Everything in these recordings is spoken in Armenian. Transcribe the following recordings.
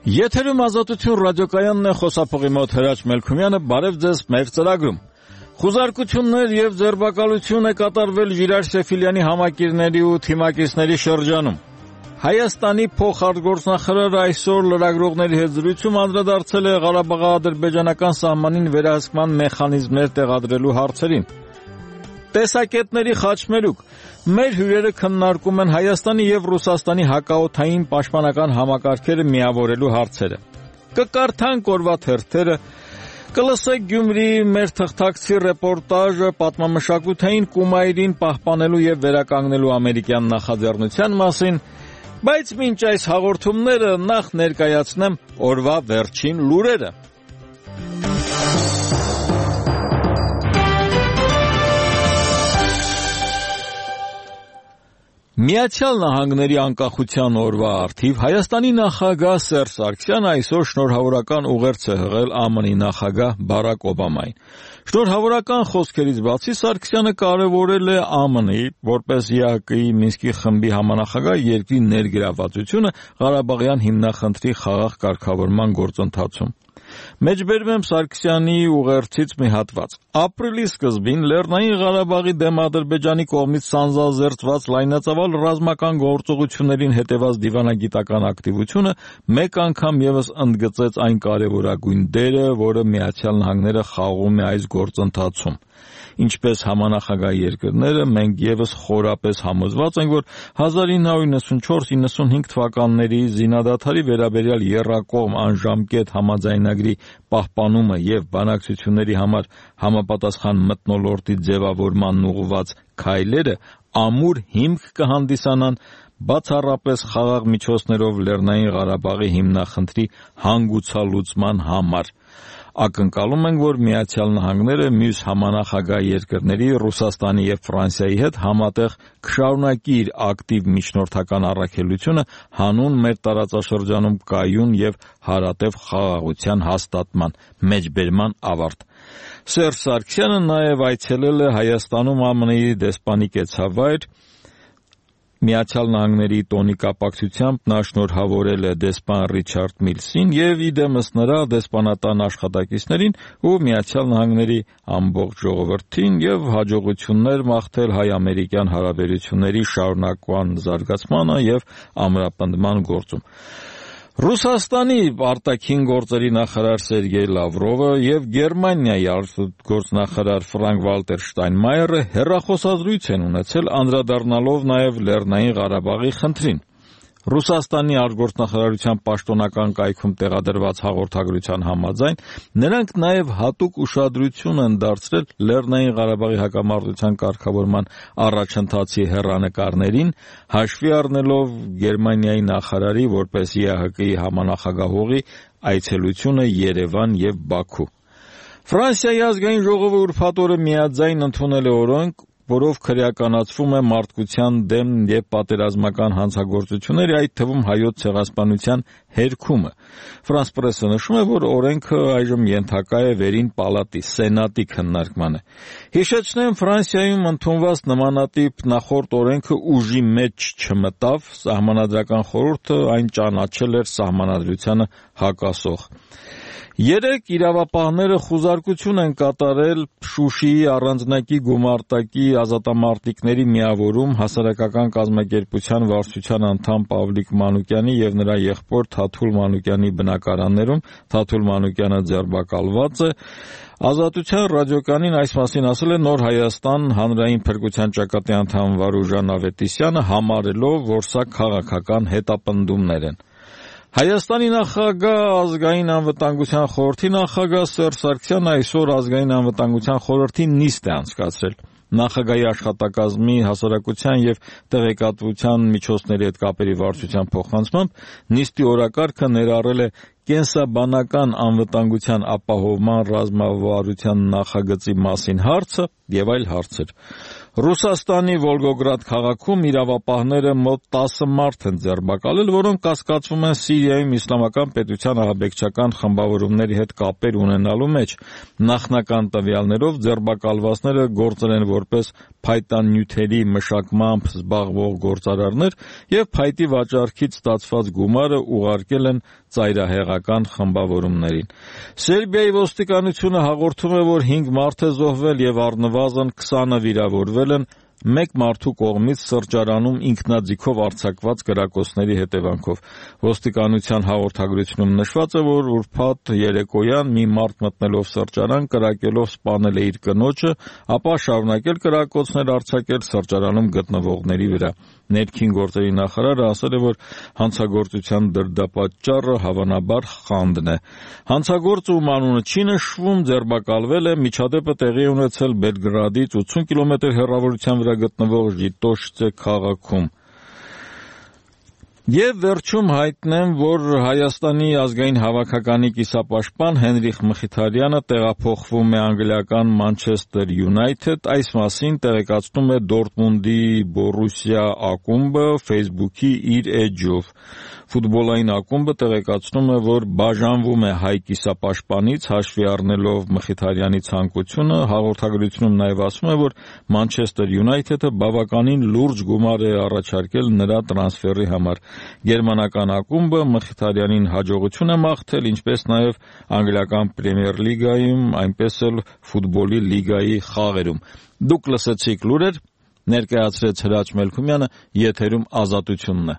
Եթերում Ազատություն ռադիոկայանն է, խոսափողի մոտ Հրաչ Մելքումյանը, բարև ձեզ մեր ծրագրում։ Խուզարկություններ եւ ձերբակալություն է կատարվել Ժիրայր Սեֆիլյանի համակիրների ու թիմակիցների շրջանում։ Հայաստանի փոխարտգործնախարարը այսօր լրագրողների հետ զրույցում անդրադարձել է Ղարաբաղի-ադրբեջանական սահմանին վերահսկման մեխանիզմներ տեղադրելու հարցերին։ Տեսակետների խաչմերուկ։ Մեր հյուրերը քննարկում են Հայաստանի եւ Ռուսաստանի հակաօդային պաշտպանական համակարգերը միավորելու հարցերը։ Կկարդանք օրվա թերթերը, կլսեք Գյումրիի մեր թղթակցի ռեպորտաժը պատմամշակութային կումայրին պահպանելու եւ վերականգնելու ամերիկյան նախաձեռնության մասին, բայց մինչ այս հաղորդումները նախ ներկայացնեմ օրվա վերջին լուրերը։ Միացյալ Նահանգների անկախության օրվա առթիվ Հայաստանի նախագահ Սերժ Սարգսյանը այսօր շնորհավորական ուղերձ է հղել ԱՄՆ-ի նախագահ Բարակ Օբամային։ Շնորհավորական խոսքերից բացի Սարգսյանը կարևորել է ԱՄՆ-ի, որպես ԵԱՀԿ-ի Մինսկի խմբի համանախագահ երկրի ներգրավվածությունը Ղարաբաղյան հիմնախնդրի խաղաղ կարգավորման գործընթացում։ Մեջբերում եմ Սարգսյանի ուղերձից մի հատված։ Ապրիլի սկզբին Լեռնային Ղարաբաղի դեմ Ադրբեջանի կողմից սանձազերծված լայնածավալ ռազմական գործողություններին հետևած դիվանագիտական ակտիվությունը մեկ անգամ ևս ընդգծեց այն կարևորագույն դերը, որը Միացյալ Նահանգները խաղում է այս գործընթացում։ Ինչպես համանախագահ երկրները, մենք ևս խորապես համոզված ենք, որ 1994-95 թվականների զինադադարի վերաբերյալ եռակողմ անժամկետ համաձայնագրի պահպանումը եւ բանակցությունների համար համապատասխան մթնոլորտի ձևավորման ուղղված քայլերը ամուր հիմք կհանդիսանան բացառապես խաղաղ միջոցներով Լեռնային Ղարաբաղի հիմնախնդրի հանգուցալուծման համար։ Ակնկալում ենք, որ Միացյալ Նահանգները մյուս համանախագահ երկրների Ռուսաստանի եւ Ֆրանսիայի հետ համատեղ կշարունակի իր ակտիվ միջնորդական առաքելությունը հանուն մեր տարածաշրջանում կայուն եւ հարատեւ խաղաղության հաստատման մեջբերման ավարտ։ Սերժ Սարգսյանը նաեւ այցելել է Հայաստանում ԱՄՆ-ի դեսպանի կեցավայր Միացյալ Նահանգների տոնի կապակցությամբ նա շնորհավորել է դեսպան Ռիչարդ Միլսին եւ իդեմս նրա դեսպանատան աշխատակիցներին ու Միացյալ Նահանգների ամբողջ ժողովրդին եւ հաջողություններ մաղթել հայ-ամերիկյան հարաբերությունների շարունակման զարգացմանը եւ ամրապնդման գործում։ Ռուսաստանի արտաքին գործերի նախարար Սերգեյ Լավրովը եւ Գերմանիայի արտգործնախարար Ֆրանկ-Վալտեր Շտայնմայերը հեռախոսազրույց են ունեցել անդրադառնալով նաեւ Լեռնային Ղարաբաղի խնդրին։ Ռուսաստանի արտգործնախարարության պաշտոնական կայքում տեղադրված հաղորդագրության համաձայն նրանք նաև հատուկ ուշադրություն են դարձրել Լեռնային Ղարաբաղի հակամարտության կարգավորման առաջընթացի հեռանկարներին, հաշվի առնելով Գերմանիայի նախարարի որպես ԵԱՀԿ-ի համանախագահողի այցելությունը Երևան եւ Բաքու։ Ֆրանսիայի ազգային ժողովը ուրբաթ օրը միաձայն ընդունել է օրենք, որով քրեականացվում է մարդկության դեմ եւ պատերազմական հանցագործությունների, այդ թվում հայոց ցեղասպանության հերքումը։ Ֆրանս պրեսը նշում է, որ օրենքը այժմ ենթակա է վերին պալատի սենատի քննարկմանը։ Հիշեցնեմ, Ֆրանսիայում ընդունված նմանատիպ նախորդ օրենքը ուժի մեջ չմտավ, սահմանադրական խորհուրդը այն ճանաչել էր սահմանադրությանը հակասող։ Երեք իրավապահները խուզարկություն են կատարել Շուշիի առանձնակի գումարտակի ազատամարտիկների միավորում հասարակական կազմակերպության վարչության անդամ Պավլիկ Մանուկյանի եւ նրա եղբոր Թաթուլ Մանուկյանի բնակարաններում։ Թաթուլ Մանուկյանը ձերբակալված է։ Ազատության ռադիոկայանին այս մասին ասել է Նոր Հայաստան հանրային փրկության ճակատի անդամ Վարուժան Ավետիսյանը, համարելով, որ սա քաղաքական հետապնդումներ են։ Հայաստանի նախագահ ազգային անվտանգության խորհրդի նախագահ Սերժ Սարգսյանը այսօր ազգային անվտանգության խորհրդի նիստ է անցկացրել։ Նախագահի աշխատակազմի հասարակության եւ տեղեկատվության միջոցների հետ կապերի վարչության փոխանցմամբ նիստի օրակարգը ներառել է կենսաբանական անվտանգության ապահովման ռազմավարության նախագծի մասին հարցը եւ այլ հարցեր։ Ռուսաստանի Վոլգոգրադ քաղաքում իրավապահները մոտ 10 մարդ են ձերբակալել, որոնք կասկածվում են Սիրիայում իսլամական պետության ահաբեկչական խմբավորումների հետ կապեր ունենալու մեջ։ Նախնական տվյալներով ձերբակալվածները գործել են որպես փայտանյութերի մշակմամբ զբաղվող գործարարներ և փայտի վաճառքից ստացված գումարը ուղարկել են ծայրահեղական խմբավորումներին։ Սերբիայի ոստիկանությունը հաղորդում է, որ 5 մարդ է զոհվել և առնվազն 20-ը վիրավորվել են մեկ մարդու կողմից սրճարանում ինքնաձիգով արձակված կրակոցների հետևանքով։ Ոստիկանության հաղորդագրությունում նշված է, որ ուրբաթ երեկոյան մի մարդ մտնելով սրճարան կրակելով սպանել է իր կնոջը, ապա շարունակել կրակոցներ արձակել սրճարանում գտնվողների վրա։ Ներքին գործերի նախարարը ասել է, որ հանցագործության դրդապատճառը հավանաբար խանդն է։ Հանցագործը, ում անունը չի նշվում, ձերբակալվել է, միջադեպը տեղի է ունեցել Բելգրադից 80 կիլոմետր հեռավորության վրա գտնվող Ժիտոշցե քաղաքում։ Եվ վերջում հայտնեմ, որ Հայաստանի ազգային հավաքականի կիսապաշտպան Հենրիխ Մխիթարյանը տեղափոխվում է անգլիական Մանչեսթեր Յունայթեդ, այս մասին տեղեկացնում է Դորտմունդի Բորուսիա ակումբը Facebook-ի իր էջով։ Ֆուտբոլային ակումբը տեղեկացնում է, որ բաժանվում է հայ կիսապաշտպանից, հաշվի առնելով Մխիթարյանի ցանկությունը։ Հաղորդագրությունում նաև ասվում է, որ Մանչեսթեր Յունայթեդը բավականին լուրջ գումար է առաջարկել նրա տրանսֆերի համար։ Գերմանական ակումբը Մխիթարյանին հաջողություն է մաղթել, ինչպես նաև անգլիական Պրեմիեր լիգայում, այնպես էլ ֆուտբոլի լիգայի խաղերում։ Դուք լսեցիք լուրեր, ներկայացրեց Հրաչ Մելքումյանը, եթերում Ազատությունն է։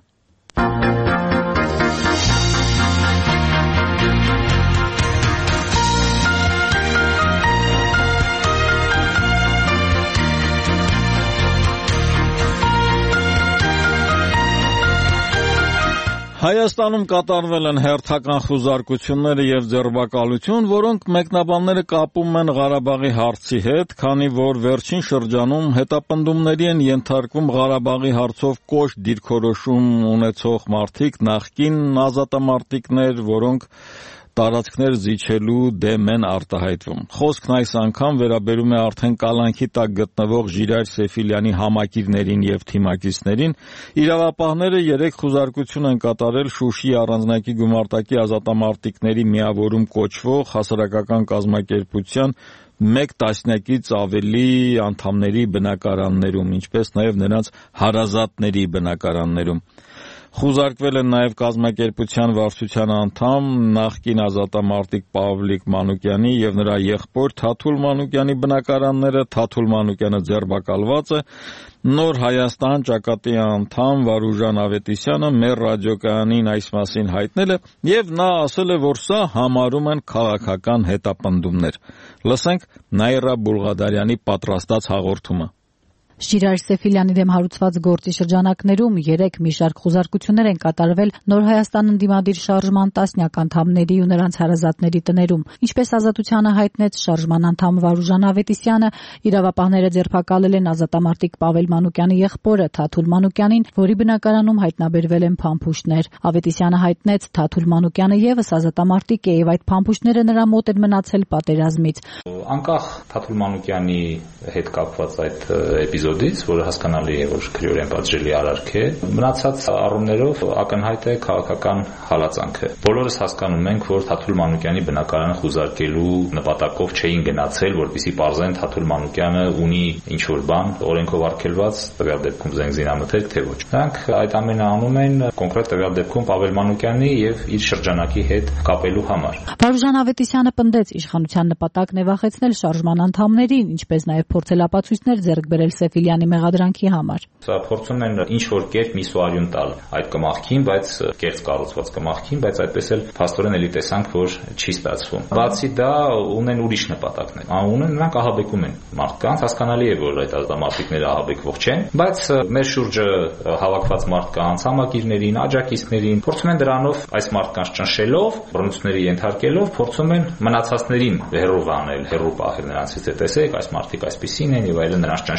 Հայաստանում կատարվել են հերթական խուզարկությունները և ձերբակալություն, որոնք մեկնաբանները կապում են Ղարաբաղի հարցի հետ, քանի որ վերջին շրջանում հետապնդումների են ենթարկվում Ղարաբաղի հարցով կոշտ դիրքորոշում ունեցող մարդիկ, նախկին ազատամարտիկներ, որոնք տարածքներ զիջելու դեմ են արտահայտվում։ Խոսքն այս անգամ վերաբերում է արդեն կալանքի տակ գտնվող Ժիրայր Սեֆիլյանի համակիրներին և թիմակիցներին։ Իրավապահները 3 խուզարկություն են կատարել Շուշիի առանձնակի գումարտակի ազատամարտիկների միավորում կոչվող հասարակական կազմակերպության 1 տասնյակից ավելի անդամների բնակարաններում, ինչպես նաև նրանց հարազատների բնակարաններում։ Խուզարկվել են նաև կազմակերպության վարչության անդամ, նախկին ազատամարտիկ Պավլիկ Մանուկյանի և նրա եղբոր Թաթուլ Մանուկյանի բնակարանները։ Թաթուլ Մանուկյանը ձերբակալված է։ Նոր Հայաստան ճակատի անդամ Վարուժան Ավետիսյանը մեր ռադիոկայանին այս մասին հայտնել է և նա ասել է, որ սա համարում են քաղաքական հետապնդումներ։ Լսենք Նաիրա Բուլղադարյանի պատրաստած հաղորդումը։ Ժիրայր Սեֆիլյանի դեմ հարուցված գործի շրջանակներում 3 մի շարք խուզարկություններ են կատարվել Նոր Հայաստան ընդդիմադիր շարժման տասնյակ անդամների ու նրանց հարազատների տներում։ Ինչպես Ազատությանը հայտնեց շարժման անդամ Վարուժան Ավետիսյանը, իրավապահները ձերբակալել են ազատամարտիկ Պավել Մանուկյանի եղբորը Թաթուլ Մանուկյանին, որի բնակարանում հայտնաբերվել են փամփուշտներ։ Ավետիսյանը հայտնեց Թաթուլ Մանուկյանը ևս ազատամարտիկ է և այդ փամփուշտները նրա մոտ են մնացել պատերազմից։ Անկախ Թաթուլ Մանուկյանի հետ կապված այդ էպիզոդից, որը հասկանալի է, որ քրեորեն պատժելի արարք է, մնացած առումներով ակնհայտ է քաղաքական հալածանքը։ Բոլորս հասկանում ենք, որ Թաթուլ Մանուկյանի բնակարանը խուզարկելու նպատակով չէին գնացել, որպեսզի պարզեն Թաթուլ Մանուկյանը ունի ինչ-որ բան օրենքով արգելված, տվյալ դեպքում զենզինամթերք, թե ոչ։ Նրանք այդ ամենը անում են կոնկրետ տվյալ դեպքում Պավել Մանուկյանի եւ իր շրջանակի հետ կապելու համար։ Վարուժան Ավետիսյանը պնդեց իշխանության նպատակն է վախեցնել շարժման անդամներին, ինչպես նաև փորձել ապացույցներ ձեռք բերել Սեֆիլյանի մեղադրանքի համար։ Սա փորձում են ինչ-որ կերպ միսուարյուն տալ այդ կմախքին, բայց կերծ կառուցված կմախքին, բայց այդպես էլ փաստորեն էլի տեսանք, որ չի ստացվում։ Բացի դա ունեն ուրիշ նպատակներ։ Ունեն նրանք ահաբեկում են մարդկանց, հասկանալի է, որ այդ ազատամարտիկները ահաբեկվող չեն, բայց մեր շուրջը հավաքված մարդկանց, համակիրներին, աջակիցներին փորձում են դրանով այս մարդկանց ճնշելով, բռնությունների ենթարկելով, փորձում են մնացածներին հեռու վանել, հեռու պահել նրանցից, տեսեք, այս մարդիկ այսպիսին են եւ այլն, նրանց ճնշում ենք,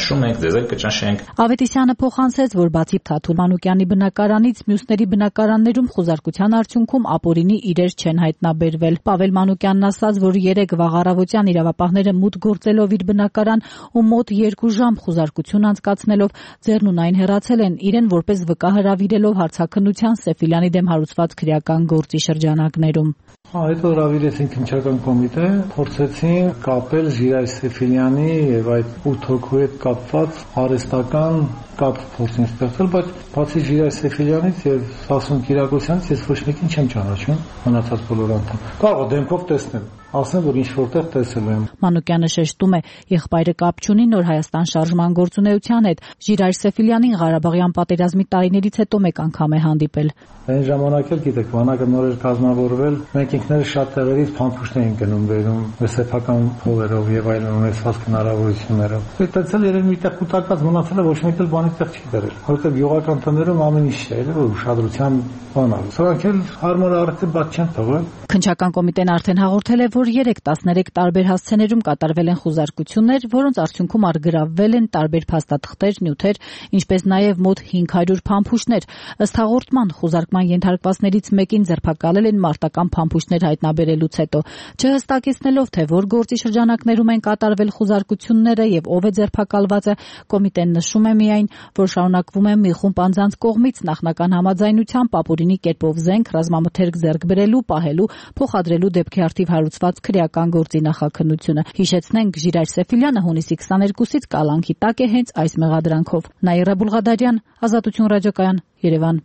դեզ էլ կճնշենք։ Ավետիսյանը փոխանցեց, որ բացի Թաթուլ Մանուկյանի բնակարանից մյուսների բնակարաններում խուզարկության արդյունքում ապօրինի իրեր չեն հայտնաբերվել։ Պավել Մանուկյանն ասաց, որ 3 վաղ առավոտյան իրավապահները մուտք գործելով իր բնակարան ու մոտ 2 ժամ խուզարկություն անցկացնելով ձեռնունայն հեռացել են, իրեն որպես վկա հրավիրելով հարցաքննության Սեֆիլյանի դեմ հարուցված քրեական գործի շրջանակներում։ Հետո հրավիրեցին քննչական կոմիտե, փորձեցին կապել Ժիրայր Սեֆիլյանի եւ այդ 8 հոգու հետ կապված արհեստական կապ փորձին ստեղծել, բայց բացի Ժիրայր Սեֆիլյանից եւ Սասուն Կիրակոսյանից ես ոչ մեկին չեմ ճանաչում, մնացած բոլոր անդամ։ Կարող դեմքով տեսնել, ասեմ, որ ինչ որտեղ տեսել եմ։ Մանուկյանը շեշտում է, եղբայրը կապ չունի Նոր Հայաստան շարժման գործունեության հետ։ Ժիրայր Սեֆիլյանին Ղարաբաղյան պատերազմի տարիներից հետո մեկ անգամ է հանդիպել։ Այն ժամանակ էլ գիտեք, բանակը նոր էր կազմավորվել, մենք ինքներս շատ տեղերից փամփուշտ էինք գնում վերում, սեփական փողերով եւ այլն ունեցած հնարավորություններով։ Այդտեղ երևի միտեղ կուտակված մնացել է, ոչ մեկ էլ բանի տեղ չի դրել, որովհետեւ յուղական տներում ամեն ինչ է, որ ուշադրության բան է։ Սրանք էլ հարմար արդյունք բաց չեն թողել։ Քննչական կոմիտեն արդեն հաղորդել է, որ 13 տարբեր հասցեներում կատարվել են խուզարկություններ, որոնց արդյունքում արգրավվել են տարբեր փաստաթղթեր, նյութեր, ինչպես նաև մոտ 500 փամփուշտներ։ Ըստ հաղորդման խուզարկման ենթարկվածներից մեկին ձերբակալել են մարտական փամփուշտներ հայտնաբերելուց հետո։ Չհստակեցնելով, թե որ գործի շրջանակներում են կատարվել խուզարկությունները եւ ով է ձերբակալվածը, կոմիտեն նշում է միայն, որ շարունակվում է մի խումբ անձանց կողմից նախնական համաձայնությամբ ապօրինի կերպով զենք, ռազմամթերք ձեռք բերելու, պահելու, փոխադրելու դեպքի առթիվ հարուցված քրեական գործի նախաքննությունը։ Հիշեցնենք, Ժիրայր Սեֆիլյանը հունիսի 22-ից կալանքի տակ է հենց այս մեղադրանքով։ Նաիրա Բուլղադարյան, Ազատություն ռադիոկայան, Երևան։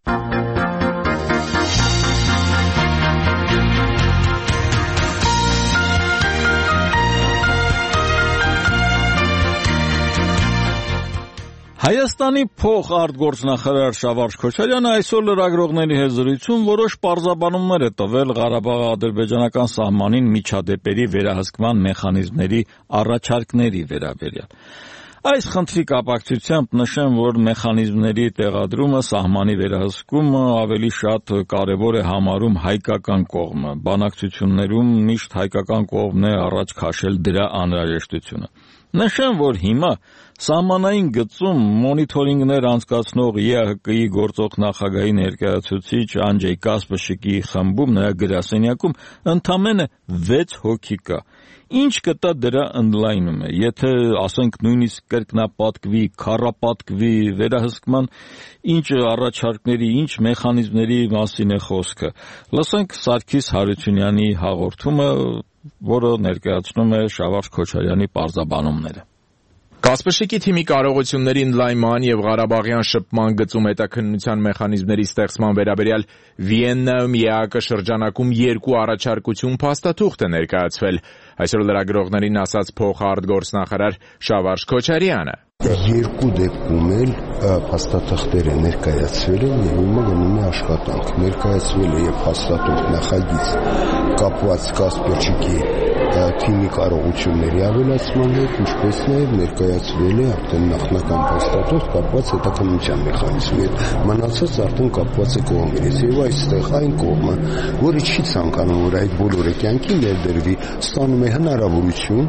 Հայաստանի փոխարտգործնախարար Շավարժ Քոչարյանը այսօր լրագրողների հետ զրույցում որոշ պարզաբանումներ է տվել Ղարաբաղ-ադրբեջանական սահմանին միջադեպերի վերահսկման մեխանիզմների առաջարկների վերաբերյալ։ Այս խնդրի կապակցությամբ նշեմ, որ մեխանիզմների տեղադրումը, սահմանի վերահսկումը ավելի շատ կարևոր է համարում հայկական կողմը։ Բանակցություններում միշտ հայկական կողմն է առաջ քաշել դրա անհրաժեշտությունը։ Նշեմ, որ հիմա սահմանային գծում մոնիթորինգներ անցկացնող ԵԱՀԿ-ի գործող նախագահի ներկայացուցիչ Անջեյ Կասպշիկի խմբում նրա գրասենյակում ընդամենը 6 հոգի կա։ Ինչ կտա դրա ընդլայնումը, եթե ասենք նույնիսկ կրկնապատկվի, քառապատկվի վերահսկման ինչ առաջարկների, ինչ մեխանիզմների մասին է խոսքը։ Լսենք Սարգիս Հարությունյանի հաղորդումը, որը ներկայացնում է Շավարժ Քոչարյանի պարզաբանումները։ Կասպշիկի թիմի կարողությունների ընդլայնման եւ Ղարաբաղյան շփման գծում հետաքննության մեխանիզմների ստեղծման վերաբերյալ Վիեննայում ԵԱՀԿ շրջանակում 2 առաջարկություն փաստաթուղթ է ներկայացվել։ Այսօր լրագրողներին ասաց փոխարտգործնախարար Շավարժ Քոչարյանը։ Երկու դեպքում էլ փաստաթղթեր է ներկայացվել եւ հիմա գնում է աշխատանք։ Ներկայացվել է եւ փաստաթուղթ նախագիծ կապված Կասպերչիկի թիմի կարողությունների ավելացման հետ, ինչպես նաեւ ներկայացվել է արդեն նախնական փաստաթուղթ կապված հետաքննության մեխանիզմի հետ։ Մնացած արդեն կապված է կողմերից եւ այստեղ այն կողմը, որը չի ցանկանում, որ այդ բոլորը կյանքի ներդրվի, ստանում է հնարավորություն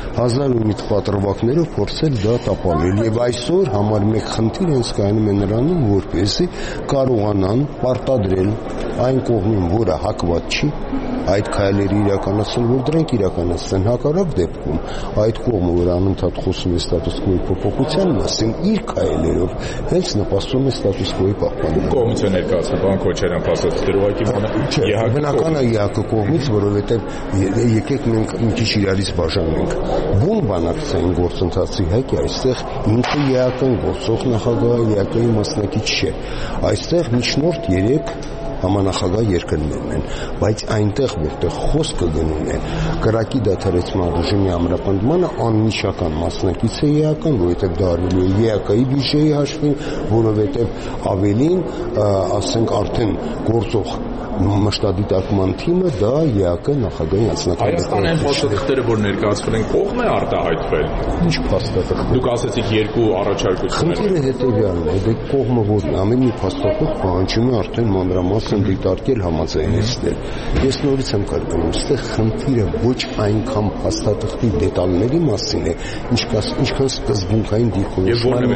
1000 պատրվակներով փորձել դա տապալել եւ այսօր համար մեկ խնդիր հենց կայանում է նրանում, որպեսզի կարողանան պարտադրել այն կողմին, որը հակված չի, այդ քայլերի իրականացնել, որ դրանք իրականացնեն հակառակ դեպքում այդ կողմը, որ անընդհատ խոսում է ստատուս քոյի փոփոխության մասին, իր քայլերով հենց նպաստում է ստատուս քոյի պահպանմանը։ Կողմից է ներկայացնում պարոն Քոչարյան փաստաթղթերը ուղղակի բնական է ԵԱՀԿ կողմից, որովհետև եկեք մենք մի քիչ իրարից բաժանենք։ Բուն բանակցային գործընթացի հետ այստեղ ինքը ԵԱՀԿ-ն գործող նախագահը ԵԱՀԿ-ի մասնակից չէ։ Այստեղ միջնորդ 3 համանախագահ երկրներն են, բայց այնտեղ որտեղ խոսքը գնում է կրակի դադարեցման ռեժիմի ամրապնդմանը անմիջական մասնակից է ԵԱՀԿ-ն, որովհետև դա արվելու է ԵԱՀԿ-ի բյուջեի հաշվին, որովհետև ավելին, ասենք, արդեն գործող մշտադիտարկման թիմը դա ԵԱԿ նախագահի անձնական Հայաստանի փաստաթղթերը, որ ներկայացվել են, կողմ է արտահայտվել։ Ինչ փաստաթղթեր։ Դուք ասացիք երկու առաջարկություններ։ Խնդիրը հետևյալն է, դե կողմը որն ամեն մի փաստաթուղթ պահանջում է արդեն մանրամասն դիտարկել, համաձայնեցնել։ Ես նորից եմ կրկնում, այստեղ խնդիրը ոչ այնքան փաստաթղթի դետալների մասին է, ինչքան սկզբունքային դիրքորոշման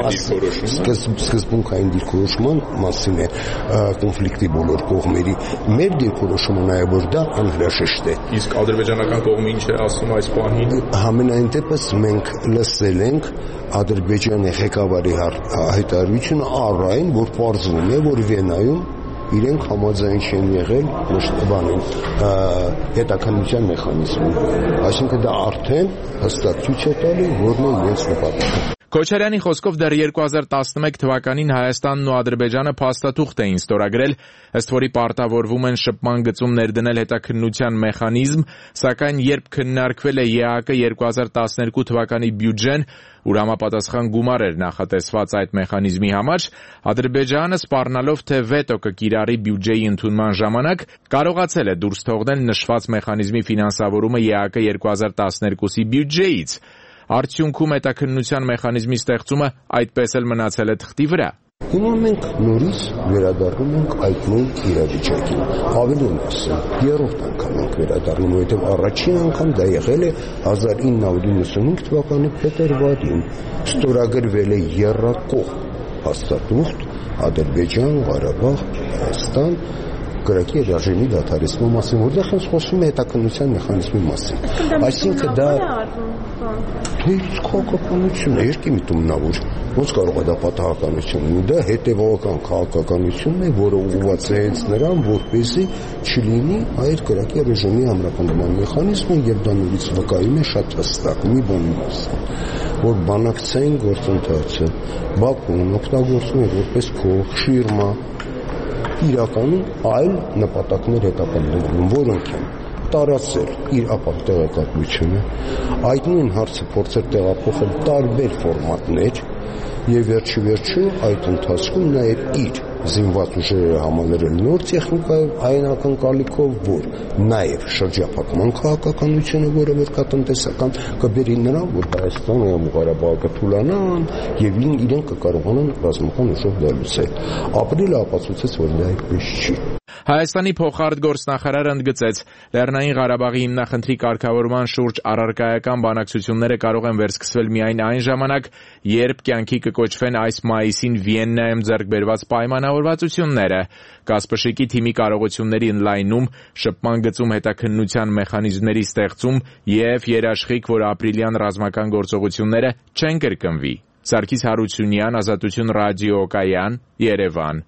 մասին է կոնֆլիկտի բոլոր կողմերի։ Մեր դիրքորոշումը նաև որ դա անհրաժեշտ է։ Իսկ ադրբեջանական կողմը ինչ է ասում այս պահին։ Համենայն դեպս մենք լսել ենք Ադրբեջանի ղեկավարի հայտարարությունը առ այն, որ պարզվում է, որ Վիեննայում իրենք համաձայն չեն եղել հետաքննության մեխանիզմին։ Այսինքն դա արդեն հստակ ցույց է տալի, որն է իրենց նպատակը։ Քոչարյանի խոսքով դեռ 2011 թվականին Հայաստանն ու Ադրբեջանը փաստաթուղթ էին ստորագրել, ըստ որի պարտավորվում են շփման գծում ներդնել հետաքննության մեխանիզմ, սակայն երբ քննարկվել է ԵԱԿ 2012 թվականի բյուջեն, ուր համապատասխան գումար էր նախատեսված այդ մեխանիզմի համար, Ադրբեջանը սպառնալով թե վետո կկիրառի բյուջեի ընդունման ժամանակ, կարողացել է դուրս թողնել նշված մեխանիզմի ֆինանսավորումը ԵԱԿ 2012-ի բյուջեից։ Արդյունքում հետաքննության մեխանիզմի ստեղծումը այդպես էլ մնացել է թղթի վրա։ Հիմա մենք նորից վերադառնում ենք այդ նույն իրավիճակին։ Ավելին ասեմ, երրորդ անգամ ենք վերադառնում, որովհետև առաջին անգամ դա եղել է 1995 թվականի փետրվարին։ Ստորագրվել է եռակողմ փաստաթուղթ Ադրբեջան, Ղարաբաղ, Հայաստան գրակի երաժշտի դադարեցման մասին, որտեղ հենց խոսում է հետաքննության մեխանիզմի մասին։ Այսինքն դա քաղաքականություն է, երկի միտումնավոր։ Ոնց կարող է դա պատահականություն լինի։ Դա հետևողական քաղաքականությունն է, որը ուղղված է հենց նրան, որպեսզի չլինի այդ գրակի ռեժիմի ամրապնդման մեխանիզմը, եւ դա նորից վկայում է շատ հստակ մի բանի մասին, որ բանակցային գործընթացը Բաքուն օգտագործում է որպես փող, շիրմա, իրականում այլ նպատակներ հետապնդում, որոնք են տարածել իր ապահ տեղեկատվությունը, այդ նույն հարցը փորձել տեղափոխել տարբեր ֆորմատներ եւ վերջի այդ ընթացքում նաեւ իր զինված ուժերը համալրել նոր տեխնիկայով այն ակնկալիքով, որ նաեւ շրջափակման քաղաքականությունը, որը որ կատնտեսական կբերի նրան, որ Հայաստանը եւ Ղարաբաղը կթուլանան եւ իրենք կկարողանան ռազմական ուժով դա լուծել։ Ապրիլը ապացուցեց, որ դա այդպես չի։ Հայաստանի փոխարտգործնախարարը ընդգծեց, Լեռնային Ղարաբաղի հիմնախնդրի կարգավորման շուրջ առարկայական բանակցությունները կարող են վերսկսվել միայն այն ժամանակ, երբ կյանքի կկոչվեն այս մայիսին Վիեննայում ձեռք բերված պայմանավորվածությունները, Կասպշիկի թիմի կարողությունների ընդլայնում, շփման գծում հետաքննության մեխանիզմների ստեղծում եւ երաշխիք, որ ապրիլյան ռազմական գործողությունները չեն կրկնվի։ Սարգիս Հարությունյան, Ազատություն ռադիոկայան, Երևան։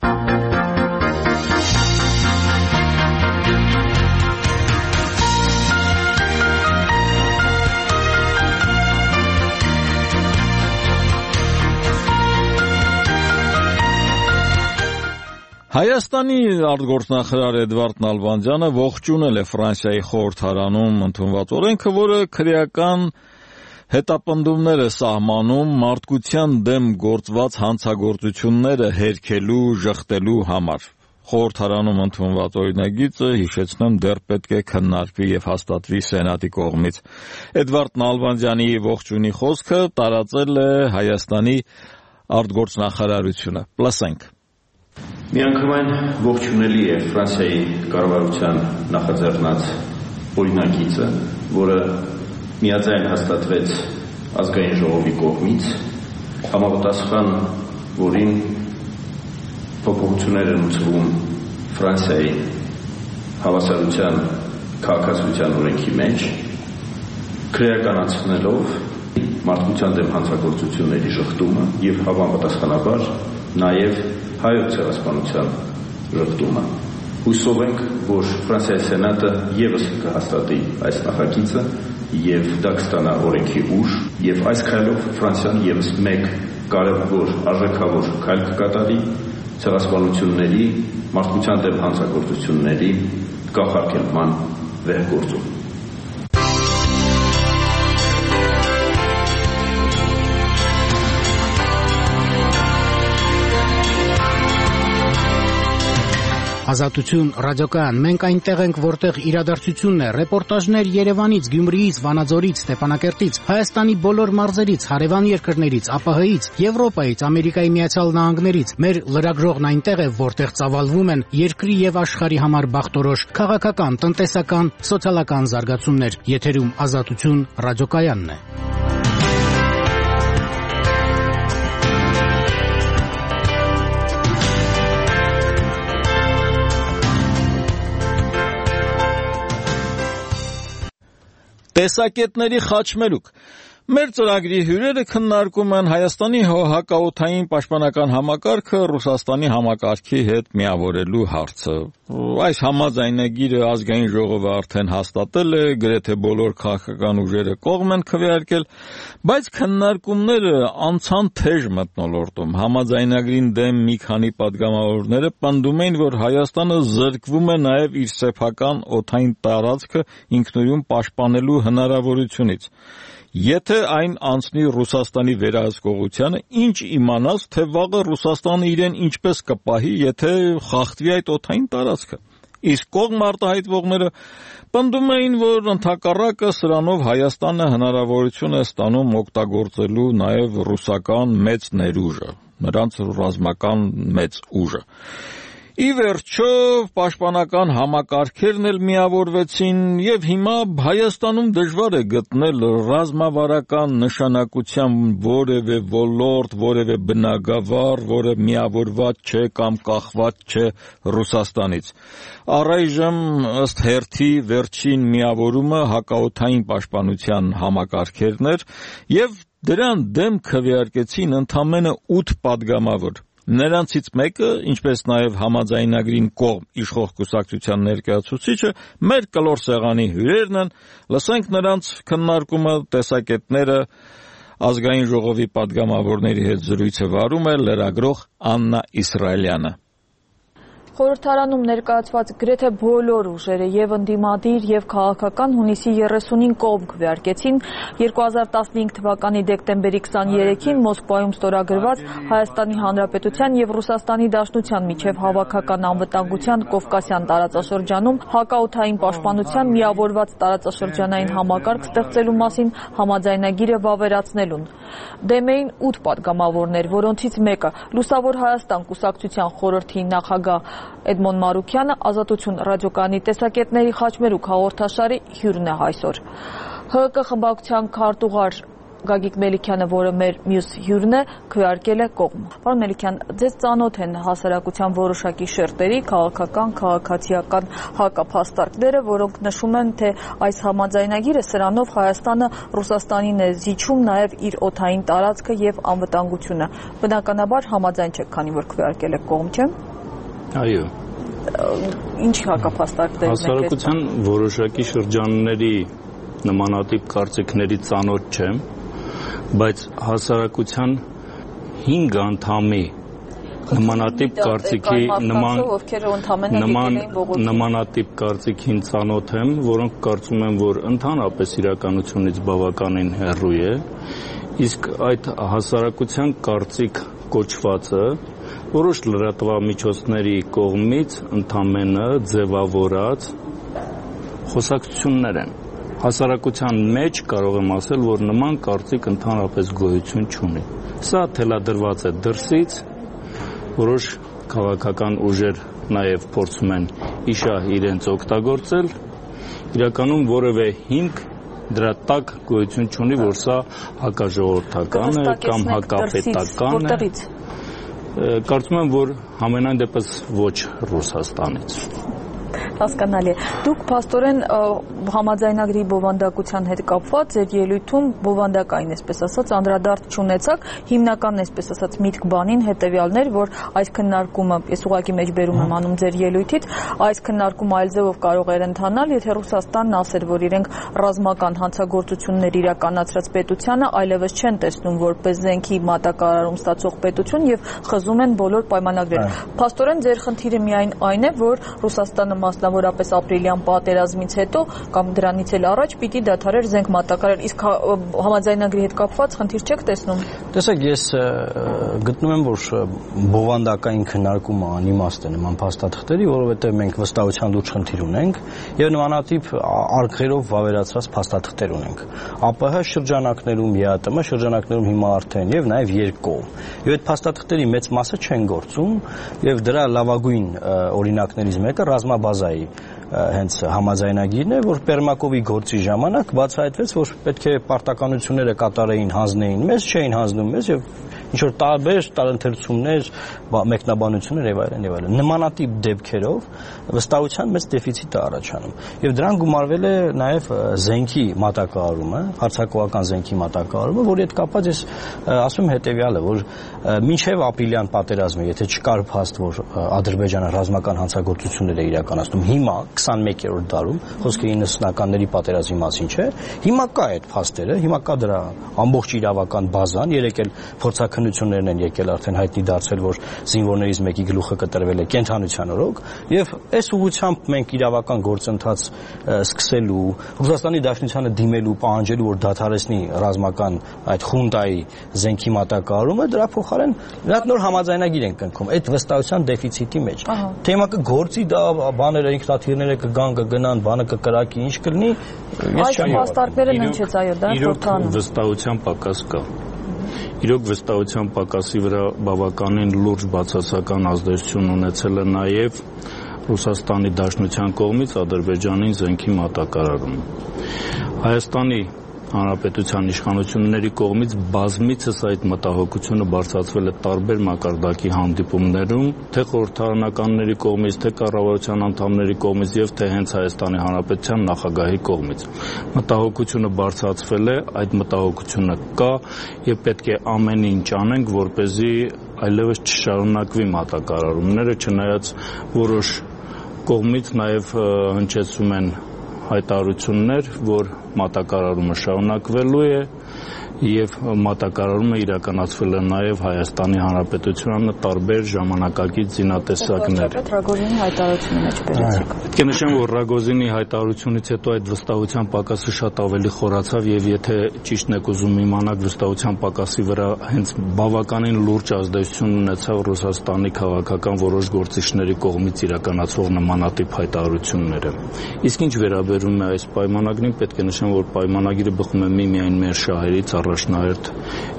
Հայաստանի արտգործնախարար Էդվարդ Նալբանդյանը ողջունել է Ֆրանսիայի խորհրդարանում ընդունված օրենքը, որը քրեական հետապնդումները սահմանում մարդկության դեմ գործված հանցագործությունները հերքելու, ժխտելու համար։ Խորհրդարանում ընդունված օրինագիծը, հիշեցնեմ, դեռ պետք է քննարկվի եւ հաստատվի Սենատի կողմից։ Էդվարդ Նալբանդյանի ողջունի խոսքը տարածել է Հայաստանի արտգործնախարարությունը։ Լսենք։ Միանգամայն ողջունելի է Ֆրանսիայի կառավարության նախաձեռնած օրինագիծը, որը միաձայն հաստատվեց ազգային ժողովի կողմից, համապատասխան որին փոփոխություններ են ուղղվում Ֆրանսիայի հավասարության քաղաքացիության օրենքի մեջ, քրեականացնելով մարդկության դեմ հանցագործությունների ժխտումը եւ համապատասխանաբար նաեւ հայոց ցեղասպանության ժխտումը։ Հուսով ենք, որ Ֆրանսիայի Սենատը եւս կհաստատի այս նախագիծը եւ դա կստանա օրենքի ուժ եւ այս քայլով Ֆրանսիան եւս մեկ կարևոր արժեքավոր քայլ կկատարի ցեղասպանությունների, մարդկության դեմ հանցագործությունների կանխարգելման վերգործում։ Ազատություն ռադիոկայան, մենք այնտեղ ենք, որտեղ իրադարձությունն է, ռեպորտաժներ Երևանից, Գյումրիից, Վանաձորից, Ստեփանակերտից, Հայաստանի բոլոր մարզերից, հարևան երկրներից, ԱՊՀ-ից, Եվրոպայից, Ամերիկայի Միացյալ Նահանգներից։ Մեր լրագրողն այնտեղ է, որտեղ ծավալվում են երկրի եւ աշխարհի համար բախտորոշ քաղաքական, տնտեսական, սոցիալական զարգացումներ։ Եթերում Ազատություն ռադիոկայանն է։ Տեսակետների խաչմերուկ։ Մեր ծրագրի հյուրերը քննարկում են Հայաստանի հակաօդային պաշտպանական համակարգը Ռուսաստանի համակարգի հետ միավորելու հարցը։ Այս համաձայնագիրը ազգային ժողովը արդեն հաստատել է, գրեթե բոլոր քաղաքական ուժերը կողմ են քվեարկել, բայց քննարկումները անցան թեժ մթնոլորտում։ Համաձայնագրին դեմ մի քանի պատգամավորները պնդում էին, որ Հայաստանը զրկվում է նաև իր սեփական օդային տարածքը ինքնուրույն պաշտպանելու հնարավորությունից։ Եթե այն անցնի Ռուսաստանի վերահսկողությանը, ինչ իմանաս, թե վաղը Ռուսաստանը իրեն ինչպես կպահի, եթե խախտվի այդ օդային տարածքը։ Իսկ կողմ արտահայտվողները պնդում էին, որ ընդհակառակը սրանով Հայաստանը հնարավորություն է ստանում օգտագործելու նաև ռուսական մեծ ներուժը, նրանց ռազմական մեծ ուժը։ Ի վերջո, պաշտպանական համակարգերն էլ միավորվեցին եւ հիմա Հայաստանում դժվար է գտնել ռազմավարական նշանակությամբ որևէ ոլորտ, որևէ բնագավառ, որը միավորված չէ կամ կախված չէ Ռուսաստանից։ Առայժմ ըստ հերթի վերջին միավորումը հակաօդային պաշտպանության համակարգերն էր եւ դրան դեմ քվեարկեցին ընդամենը 8 պատգամավոր։ Նրանցից մեկը, ինչպես նաև համաձայնագրին կողմ իշխող կուսակցության ներկայացուցիչը, մեր կլոր սեղանի հյուրերն են, լսենք նրանց քննարկումը, տեսակետները, ազգային ժողովի պատգամավորների հետ զրույցը վարում է լրագրող Աննա Իսրայելյանը։ Խորհրդարանում ներկայացված գրեթե բոլոր ուժերը եւ ընդդիմադիր եւ քաղաքական հունիսի 30-ին կողմ քվեարկեցին 2015 թվականի դեկտեմբերի 23-ին Մոսկվայում ստորագրված Հայաստանի Հանրապետության եւ Ռուսաստանի Դաշնության միջև հավաքական անվտանգության Կովկասյան տարածաշրջանում հակաօդային պաշտպանության միավորված տարածաշրջանային համակարգ ստեղծելու մասին համաձայնագիրը վավերացնելուն։ Դեմ էին 8 պատգամավորներ, որոնցից մեկը Լուսավոր Հայաստան կուսակցության խորհրդի նախագահ Էդմոն Մարուկյանը, Ազատություն ռադիոկայանի տեսակետների խաչմերուկ հաղորդաշարի հյուրն է այսօր։ ՀԿ խմբակցության քարտուղար Գագիկ Մելիքյանը, որը մեր մյուս հյուրն է, քվեարկել է կողմ։ Պարոն Մելիքյան, ձեզ ծանոթ են հասարակության որոշակի շերտերի քաղաքական, քաղաքացիական հակափաստարկները, որոնք նշում են, թե այս համաձայնագիրը սրանով Հայաստանը Ռուսաստանին է զիջում նաև իր օդային տարածքը եւ անվտանգությունը։ Բնականաբար համաձայն չեք, քանի որ քվեարկել եք կողմ, չէ՞։ Այո։ Ինչ հակափաստարկներ եք։ Հասարակության որոշակի շրջանների նմանատիպ կարծիքների ծանոթ չեմ, բայց հասարակության 5 անդամի նմանատիպ կարծիքի նմանատիպ կարծիքին ծանոթ եմ, որոնք կարծում են, որ ընդհանրապես իրականությունից բավականին հեռու է, իսկ այդ հասարակության կարծիք կոչվածը որոշ լրատվամիջոցների կողմից ընդամենը ձևավորած խոսակցություններ են։ Հասարակության մեջ կարող եմ ասել, որ նման կարծիք ընդհանրապես գոյություն չունի։ Սա թելադրված է դրսից, որոշ քաղաքական ուժեր նաև փորձում են իշահ իրենց օգտագործել, իրականում որևէ հիմք դրա տակ գոյություն չունի, որ սա հակաժողովրդական է կամ հակապետական է։ Կարծում եմ, որ համենայն դեպս ոչ Ռուսաստանից։ Հասկանալի է։ Դուք փաստորեն համաձայնագրի բովանդակության հետ կապված ձեր ելույթում բովանդակային, այսպես ասած, անդրադարձ չունեցաք, հիմնական, այսպես ասած, միտք բանին հետևյալն էր, որ այս քննարկումը, ես ուղղակի մեջբերում եմ անում ձեր ելույթից, այս քննարկումը այլ ձևով կարող էր ընթանալ, եթե Ռուսաստանն ասեր, որ իրենք ռազմական հանցագործություններ իրականացրած պետությանը այլևս չեն տեսնում որպես զենքի մատակարարում ստացող պետություն եւ խզում են բոլոր պայմանագրերը։ Փաստորեն ձեր խնդիրը միայն այն է, որ Ռուսաստանը մասնավորապես ապրիլյան պատերազմից հետո կամ դրանից էլ առաջ պիտի դադարեր զենք մատակարար, իսկ համաձայնագրի հետ կապված խնդիր չեք տեսնում։ Տեսեք, ես գտնում եմ, որ բովանդակային քննարկումը անիմաստ է նման փաստաթղթերի, որովհետև մենք վստահության լուրջ խնդիր ունենք եւ նմանատիպ արգղերով վավերացված փաստաթղթեր ունենք։ ԱՊՀ շրջանակներում, ԵԱՏՄ շրջանակներում հիմա արդեն եւ նաեւ երկկողմ։ Եվ այդ փաստաթղթերի մեծ մասը չեն գործում եւ դրա լավագույն օրինակներից մեկը ռազմաբազայի հենց համաձայնագիրն է, որ Պերմակովի գործի ժամանակ բացահայտվեց, որ պետք է պարտականությունները կատարեին, հանձնեին մեզ, չէին հանձնում մեզ եւ ինչ որ տարբեր տարընթերցումներ, մեկնաբանություններ եւ այլն եւ այլն։ Նմանատիպ դեպքերով վստահության մեծ դեֆիցիտ է առաջանում։ Եվ դրան գումարվել է նաեւ զենքի մատակարարումը, հարձակողական զենքի մատակարարումը, որի հետ կապված ես ասում եմ հետեւյալը, որ մինչեւ ապրիլյան պատերազմը, եթե չկար փաստ, որ Ադրբեջանը ռազմական հանցագործություններ է իրականացնում, հիմա 21-րդ դարում, խոսքը 90-ականների պատերազմի մասին չէ, հիմա կա այդ փաստերը, հիմա կա դրա ամբողջ իրավական բազան, երեք էլ փորձաքննություններն են եկել արդեն հայտնի դարձել, որ զինվորներից մեկի գլուխը կտրվել է կենթանության օրոք, եւ այս ուղղությամբ մենք իրավական գործընթաց սկսելու, Ռուսաստանի Դաշնությանը դիմելու, պահանջելու, որ դադարեցնի ռազմական այդ խունտայի զենքի մատակարարումը, դրա փոխարեն շատ նոր համաձայնագիր են կնքում այդ վստահության դեֆիցիտի մեջ։ Թեմա կգործի դա բաները ինքնաթիռները կգան, կգնան, բանը կկրակի, ինչ կլինի, ես չեմ փաստարկները ննչեց, այո, դա խորթան։ Վստահության պակաս կա։ Իրոք վստահության պակասի վրա բավականին լուրջ բացասական ազդեցություն ունեցել է նաև Ռուսաստանի Դաշնության կողմից Ադրբեջանին զենքի մատակարարումը։ Հայաստանի Հանրապետության իշխանությունների կողմից բազմիցս այդ մտահոգությունը բարձրացվել է տարբեր մակարդակի հանդիպումներում, թե խորհրդարանականների կողմից, թե կառավարության անդամների կողմից եւ թե հենց Հայաստանի Հանրապետության նախագահի կողմից։ Մտահոգությունը բարձրացվել է, այդ մտահոգությունը կա եւ պետք է ամեն ինչ անենք, որպեսզի այլևս չշարունակվի մատակարարումները, չնայած որոշ կողմից նաեւ հնչեցում են հայտարարություններ, որ մատակարարումը շարունակվելու է եւ մատակարարումը իրականացվել է նաեւ Հայաստանի Հանրապետությանը տարբեր ժամանակակից զինատեսակներ։ Ռագոզինի հայտարարությունը մեջ բերեցիք։ Պետք է նշեմ, որ Ռագոզինի հայտարարությունից հետո այդ վստահության պակասը շատ ավելի խորացավ եւ եթե ճիշտն եք ուզում իմանալ, վստահության պակասի վրա հենց բավականին լուրջ ազդեցություն ունեցավ Ռուսաստանի քաղաքական որոշ գործիչների կողմից իրականացվող նմանատիպ հայտարարությունները։ Իսկ ինչ վերաբերում է այս պայմանագրին, պետք է նշեմ, որ պայմանագիրը բխում է միմիայն մեր շահերից առաջնահերթ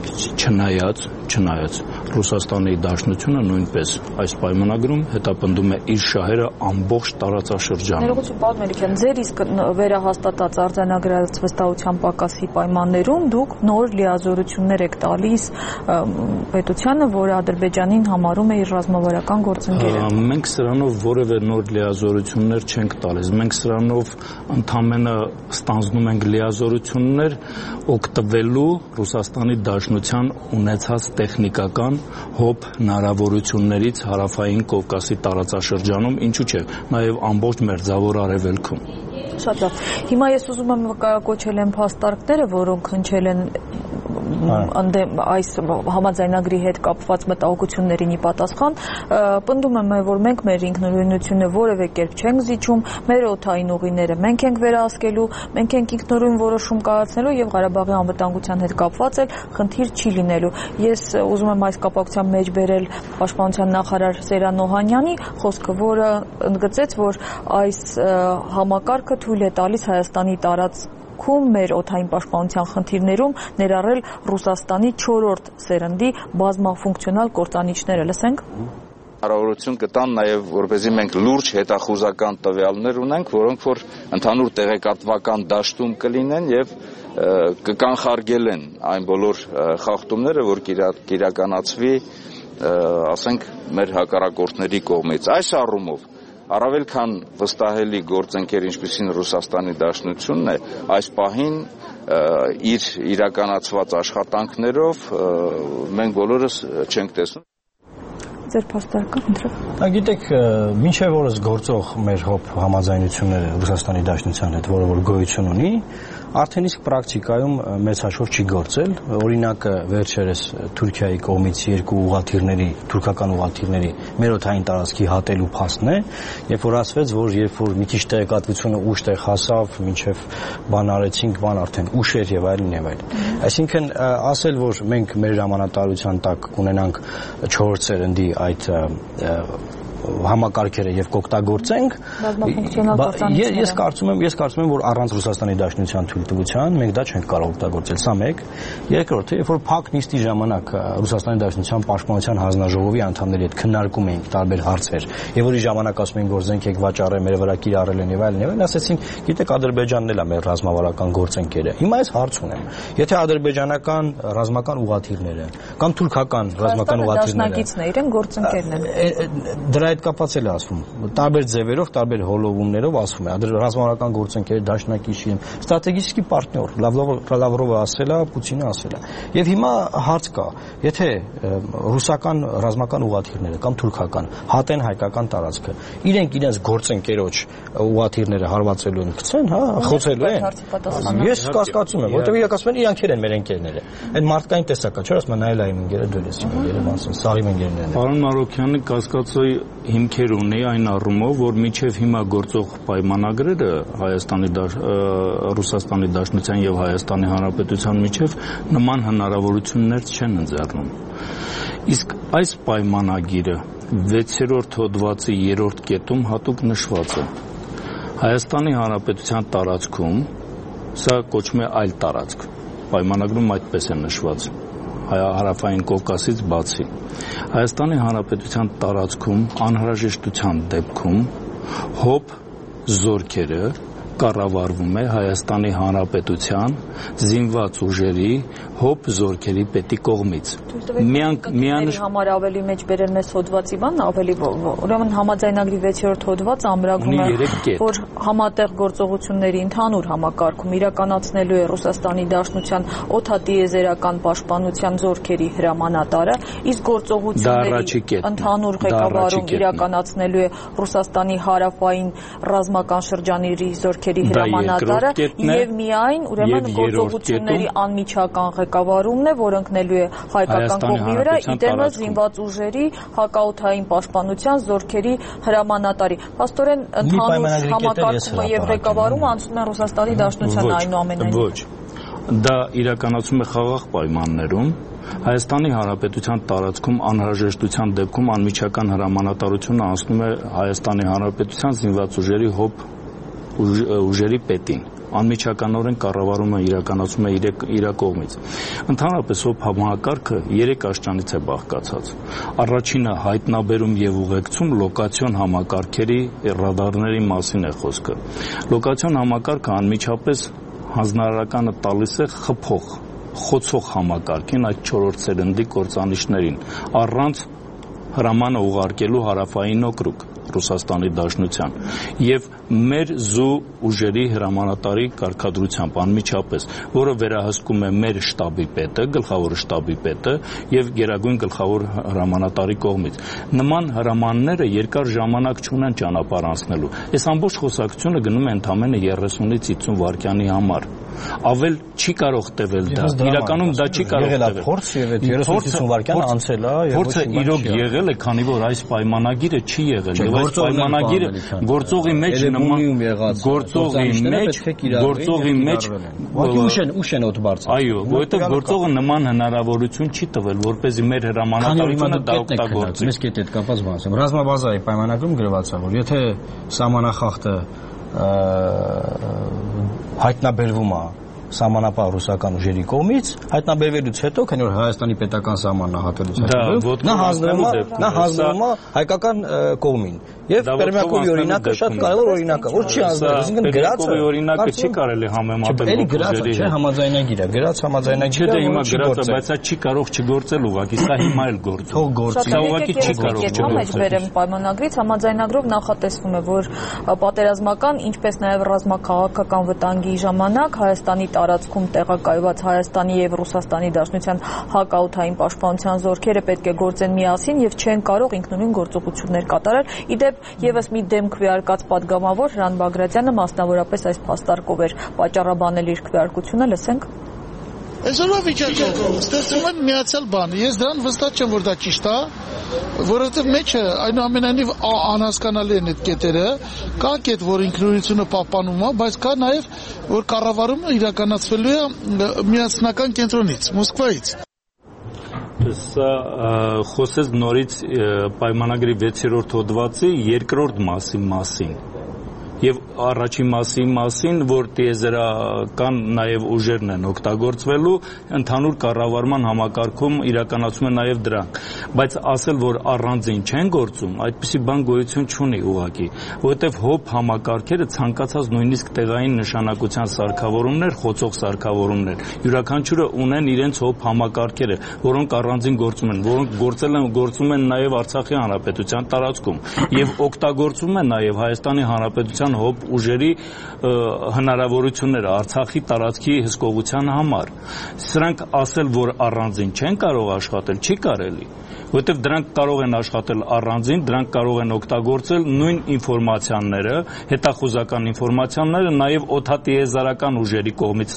չնայած Ռուսաստանի Դաշնությունը նույնպես այս պայմանագրում հետապնդում է իր շահերը ամբողջ տարածաշրջանում։ Ներողություն, պարոն Մելիքյան, ձեր իսկ վերահաստատած արձանագրած վստահության պակասի պայմաններում դուք նոր լիազորություններ եք տալիս պետությանը, որը Ադրբեջանին համարում է իր ռազմավարական գործընկերը։ Մենք սրանով որևէ նոր լիազորություններ չենք տալիս։ Մենք սրանով ընդամենը ստանձնում ենք լիազորություններ օգտվելու Ռուսաստանի Դաշնության ունեցած տեխնիկական հոբ հնարավորություններից Հարավային Կովկասի տարածաշրջանում, ինչու՞ չէ, նաև ամբողջ Մերձավոր Արևելքում։ Շատ լավ։ Հիմա ես ուզում եմ կոչել եմ փաստարկները, որոնք հնչել են այս համաձայնագրի հետ կապված մտահոգություններին ի պատասխան, պնդում եմ, որ մենք մեր ինքնուրույնությունը որևէ կերպ չենք զիջում, մեր օդային ուղիները մենք ենք վերահսկելու, մենք ենք ինքնուրույն որոշում կայացնելու եւ Ղարաբաղի անվտանգության հետ կապված էլ խնդիր չի լինելու։ Ես ուզում եմ այս կապակցության մեջ բերել Պաշտպանության նախարար Սերան Օհանյանի խոսքը, որը ընդգծեց, որ այս համակարգը թույլ է տալիս Հայաստանի տարածքում մեր օդային պաշտպանության խնդիրներում ներառել Ռուսաստանի 4-րդ սերնդի բազմաֆունկցիոնալ կործանիչները։ Լսենք։ Հնարավորություն կտան նաև, որպեսզի մենք լուրջ հետախուզական տվյալներ ունենք, որոնք որ ընդհանուր տեղեկատվական դաշտում կլինեն եւ կկանխարգելեն այն բոլոր խախտումները, որ կիրականացվի, ասենք, մեր հակառակորդների կողմից։ Այս առումով առավել քան վստահելի գործընկեր, ինչպիսին Ռուսաստանի Դաշնությունն է, այս պահին իր իրականացված աշխատանքներով մենք բոլորս չենք տեսնում։ Ձեր փաստարկը ընտրեք։ Գիտեք, մինչև օրս գործող մեր հոբ համաձայնությունները Ռուսաստանի Դաշնության հետ, որը որ գոյություն ունի, արդեն իսկ պրակտիկայում մեծ հաշվով չի գործել։ Օրինակը վերջերս Թուրքիայի կողմից երկու ուղղաթիռների, թուրքական ուղղաթիռների մերօթային տարածքի հատելու փաստն է, երբ որ ասվեց, որ երբ որ մի քիչ տեղեկատվությունը ուշ տեղ հասավ, մինչև բան արեցինք, բան արդեն ուշ էր եւ այլն եւ այլն։ Այսինքն ասել, որ մենք մեր ժամանատարության տակ կունենանք 4 սերնդի այդ համակարգերը եւ կօգտագործենք, ես կարծում եմ, որ առանց Ռուսաստանի Դաշնության թույլտվության մենք դա չենք կարող օգտագործել։ Սա մեկ։ Երկրորդը, երբ որ փակ նիստի ժամանակ Ռուսաստանի Դաշնության Պաշտպանության հանձնաժողովի անդամների հետ քննարկում էինք տարբեր հարցեր, եւ որի ժամանակ ասում էին, որ զենք եք վաճառել, մեր վրա կիրառել են եւ այլն, ասեցին, գիտեք, Ադրբեջանն էլ է մեր ռազմավարական գործընկերը։ Հիմա այս հարց ունեմ։ Եթե ադրբեջանական ռազմական ուղղաթիռները կամ թուրքական ռազմական ուղղաթիռները իրեն գործընկերն են։ Դրա հետ կապված էլ ասվում, տարբեր ձևերով, տարբեր հոլովումներով ասվում է, ռազմավարական գործընկեր, դաշնակի շիրեմ, ստրատեգիական պարտներ, Լավրովը ասել է, Պուտինը ասել է։ Եվ հիմա հարց կա, եթե ռուսական ռազմական ուղղաթիռները կամ թուրքական հատեն հայկական տարածքը, իրենց գործընկերոջ ուղղաթիռները հարվածելու են, գցեն, հա, խոցելու են։ Ես կասկածում եմ, որտեղ իրենք ասում են, իրանք են մեր ընկերները։ Այդ մարդկային տեսակա, չէ՞, ասում են, նայել այն ընկերը դու ես իմ ընկերը, ասեն, սաղի ընկերներն են։ Պարոն Մարոկյանը կասկածոյ հիմքեր ունի այն առումով, որ մինչև հիմա գործող պայմանագրերը Ռուսաստանի Դաշնության եւ Հայաստանի Հանրապետության միջև նման հնարավորություններ չեն ընձեռնում։ Իսկ այս պայմանագիրը 6-րդ հոդվածի 3-րդ կետում հատուկ նշված է։ Հայաստանի Հանրապետության տարածքում, սա կոչվում է այլ տարածք, պայմանագրում այդպես է նշված։ Հարավային Կովկասից բացի Հայաստանի Հանրապետության տարածքում անհրաժեշտության դեպքում հոբ զորքերը կառավարվում է Հայաստանի Հանրապետության զինված ուժերի հոբ զորքերի պետի կողմից։ Միանշ համար ավելի մեջ բերել մեծ հոդվածի բանն ավելի ուրեմն համաձայնագրի 6-րդ հոդվածը ամրագրում է, որ համատեղ գործողությունների ընդհանուր համակարգում իրականացնելու է Ռուսաստանի Դաշնության օդատիեզերական պաշտպանության զորքերի հրամանատարը, իսկ գործողությունների ընդհանուր ղեկավարում իրականացնելու է Ռուսաստանի հարավային ռազմական շրջանների զորքերի հրամանատարը եւ միայն ուրեմն գործողությունների անմիջական ղեկավարումն է, որ ընկնելու է հայկական կողմի վրա, իդեմս զինված ուժերի հակաօդային պաշտպանության զորքերի հրամանատարի։ Փաստորեն ընդհանուր համակարգումը եւ ղեկավարումը անցնում է Ռուսաստանի Դաշնության այնուամենայնիվ։ Ոչ, դա իրականացում է խաղաղ պայմաններում։ Հայաստանի Հանրապետության տարածքում անհրաժեշտության դեպքում անմիջական հրամանատարությունը անցնում է Հայաստանի Հանրապետության զինված ուժերի հոբ ուժերի պետին, անմիջականորեն կառավարումը իրականացում է իր կողմից։ Ընդհանրապես հոբ համակարգը 3 աշճանից է բաղկացած։ Առաջինը հայտնաբերում եւ ուղեկցում լոկացիոն համակարգերի ռադարների մասին է խոսքը։ Լոկացիոն համակարգը անմիջապես հանձնարարականը տալիս է խփող, խոցող համակարգին, այդ 4-րդ սերնդի կործանիչներին, առանց հրամանը ուղարկելու հարավային օկրուգ Ռուսաստանի Դաշնության եւ մեր զու ուժերի հրամանատարի կարգադրությամբ անմիջապես, որը վերահսկում է մեր շտաբի պետը, գլխավոր շտաբի պետը եւ գերագույն գլխավոր հրամանատարի կողմից։ Նման հրամանները երկար ժամանակ չունեն ճանապարհ անցնելու։ Այս ամբողջ խոսակցությունը գնում է ընդամենը 30-ից 50 վայրկյանի համար։ Ավել չի կարող տևել դա։ Իրականում դա չի կարող տևել։ Փորձ եւ այդ 30-50 վայրկյան անցել է եւ փորձը իրոք եղել է, քանի որ այս պայմանագիրը չի եղել։ Եվ այս պայմանագիրը գործողի մեջ գործողի մեջ ուշ են օդ բարձր։ Այո, որովհետեւ գործողը նման հնարավորություն չի տվել, որպեսզի մեր հրամանատարությունը դա օգտագործի։ Մեզ կետետ կապած բան ասեմ։ Ռազմաբազայի պայմանագրում գրված է, որ եթե սահմանախախտը հայտնաբերվում է սահմանապահ ռուսական ուժերի կողմից, հայտնաբերվելուց հետո, քանի որ Հայաստանի պետական սահմանն հատելուց հետո նա հանձնվում է հայկական կողմին։ Եվ Պերմյակովի օրինակը շատ կարևոր օրինակ է, որ չի հանձնվել, այսինքն գրածը օրինակը չի կարելի համեմատել ուժերի հետ։ Չէ, համաձայնագիր է, գրած համաձայնագիր է, հիմա գրած է, բայց դա չի կարող չգործել ուղղակի, սա հիմա էլ գործում։ Թող գործի։ Սա ուղղակի չի կարող չգործել։ Պայմանագրից համաձայնագրով նախատեսվում է, որ պատերազմական, ինչպես նաև ռազմաքաղաքական վտանգի ժամանակ Հայաստանի տարածքում տեղակայված Հայաստանի եւ Ռուսաստանի Դաշնության հակաօդային պաշտպանության զորքերը պետք է գործեն միասին եւ չեն կարող ինքնուրույն գործողություններ կատարել։ Իդեպ Եվ եւս մի դեմ քվեարկած падգամավոր Հրանտ Բագրատյանը մասնավորապես այս փաստարկով էր պատճառաբանել իր քվեարկությունը, լսենք։ Այսօրվա վիճակով ստեղծում են միացյալ բան։ Ես դրան վստահ չեմ, որ դա ճիշտ է, որովհետև մեջը այնուամենայնիվ անհասկանալի են այդ կետերը, կա կետ, որ ինքնուրույնությունը պահպանում է, բայց կա նաև, որ կառավարումը իրականացվելու է միասնական կենտրոնից, Մոսկվայից։ Սա խոսեց նորից պայմանագրի 6-րդ հոդվածի 2-րդ մասին։ Եվ առաջին մասին, որ տիեզերական նաև ուժերն են օգտագործվելու, ընդհանուր կառավարման համակարգում իրականացում են նաև դրանք։ Բայց ասել, որ առանձին չեն գործում, այդպիսի բան գոյություն չունի ուղղակի, որովհետև հոբ համակարգերը ցանկացած նույնիսկ տեղային նշանակության սարքավորումներ, խոցող սարքավորումներ, յուրաքանչյուրը ունեն իրենց հոբ համակարգերը, որոնք առանձին գործում են, որոնք գործում են նաև Արցախի հանրապետության տարածքում եւ օգտագործում են նաև Հայաստանի հանրապետության հոբ ուժերի հնարավորությունները Արցախի տարածքի հսկողության համար։ Սրանք ասել, որ առանձին չեն կարող աշխատել, չի կարելի, որովհետև դրանք կարող են աշխատել առանձին, դրանք կարող են օգտագործել նույն ինֆորմացիաները, հետախուզական ինֆորմացիաները, նաև օդատիեզերական ուժերի կողմից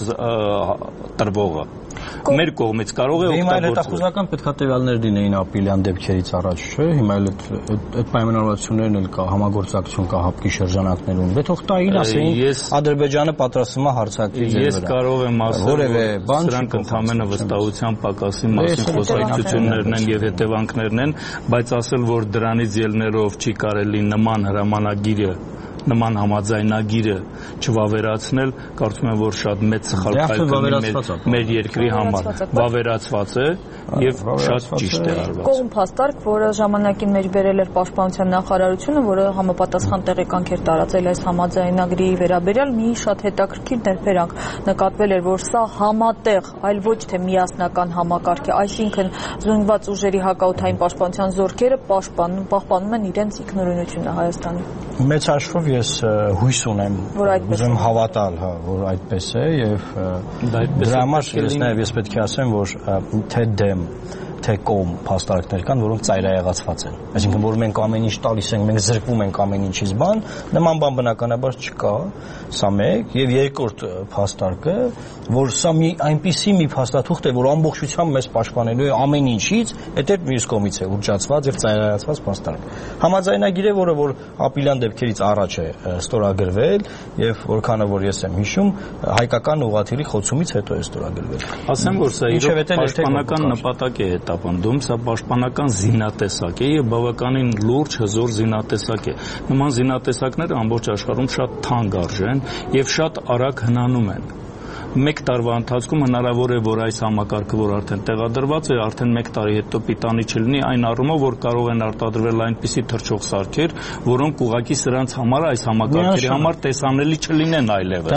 տրվողը։ Մեր կողմից կարող է օգտագործվել։ Հիմա հետախուզական պետք է տվյալներ լինեին ապրիլյան դեպքերից առաջ, չէ՞։ Հիմա այդ պայմանավորվածություններն էլ կա, համագործակցություն կա հապկի շրջանակներում։ Դե թող տային, ասեին Ադրբեջանը պատրաստվում է հարձակվի ձեր վրա։ Ես կարող եմ ասել, որ սրանք ընդհանրապես վստահության պակասի մասին խոսակցություններն են եւ հետևանքներն են, բայց ասել, որ դրանից ելներով չի կարելի նման հրամանագիրը նման համաձայնագիրը չվավերացնել, կարծում եմ, որ շատ մեծ սխալ կայքնի մեր երկրի համար վավերացված է եւ շատ ճիշտ է արված։ Կողմ փաստարկ, որը ժամանակին մեջ բերել էր Պաշտպանության նախարարությունը, որը համապատասխան տեղեկանք էր տարածել այս համաձայնագրի վերաբերյալ, մի շատ հետաքրքիր ներբերանք նկատվել էր, որ սա համատեղ, այլ ոչ թե միասնական համակարգ է, այսինքն զինված ուժերի հակաօդային պաշտպանության զորքերը պահպանում են իրենց ինքնուրույնությունը Հայաստանի։ Մեծ հաշվով ես հույս ունեմ, ուզում հավատալ, որ այդպես է եւ դրա համար ես պետք է ասեմ, որ թե դեմ թե կողմ փաստարկներ կան, որոնք ծայրահեղացված են։ Այսինքն, որ մենք ամեն ինչ տալիս ենք, մենք զրկվում ենք ամեն ինչից բան, նման բան բնականաբար չկա, սա մեկ, եւ երկրորդ փաստարկը, որ սա մի այնպիսի մի փաստաթուղթ է, որ ամբողջությամբ մեզ պաշտպանելու է ամեն ինչից, դա մյուս կողմից է ուռճացված եւ ծայրահեղացված փաստարկ։ Համաձայնագիրը, որ ապրիլյան դեպքերից առաջ է ստորագրվել եւ որքանը որ ես եմ հիշում, հայկական ուղղաթիռի խոցումից հետո է ստորագրվել։ Ասեմ, որ սա իրոք պաշտպանական նպատակ է հետապնդում, սա պաշտպանական զինատեսակ է եւ բավականին լուրջ հզոր զինատեսակ է։ Նման զինատեսակները ամբողջ աշխարհում շատ թանկ արժեն եւ շատ արագ հնանում են։ Մեկ տարվա ընթացքում հնարավոր է, որ այս համակարգը, որ արդեն տեղադրված է, արդեն մեկ տարի հետո պիտանի չլինի, այն առումով, որ կարող են արտադրվել այնպիսի թռչող սարքեր, որոնք ուղղակի սրանց համար, այս համակարգերի համար տեսանելի չլինեն այլևս։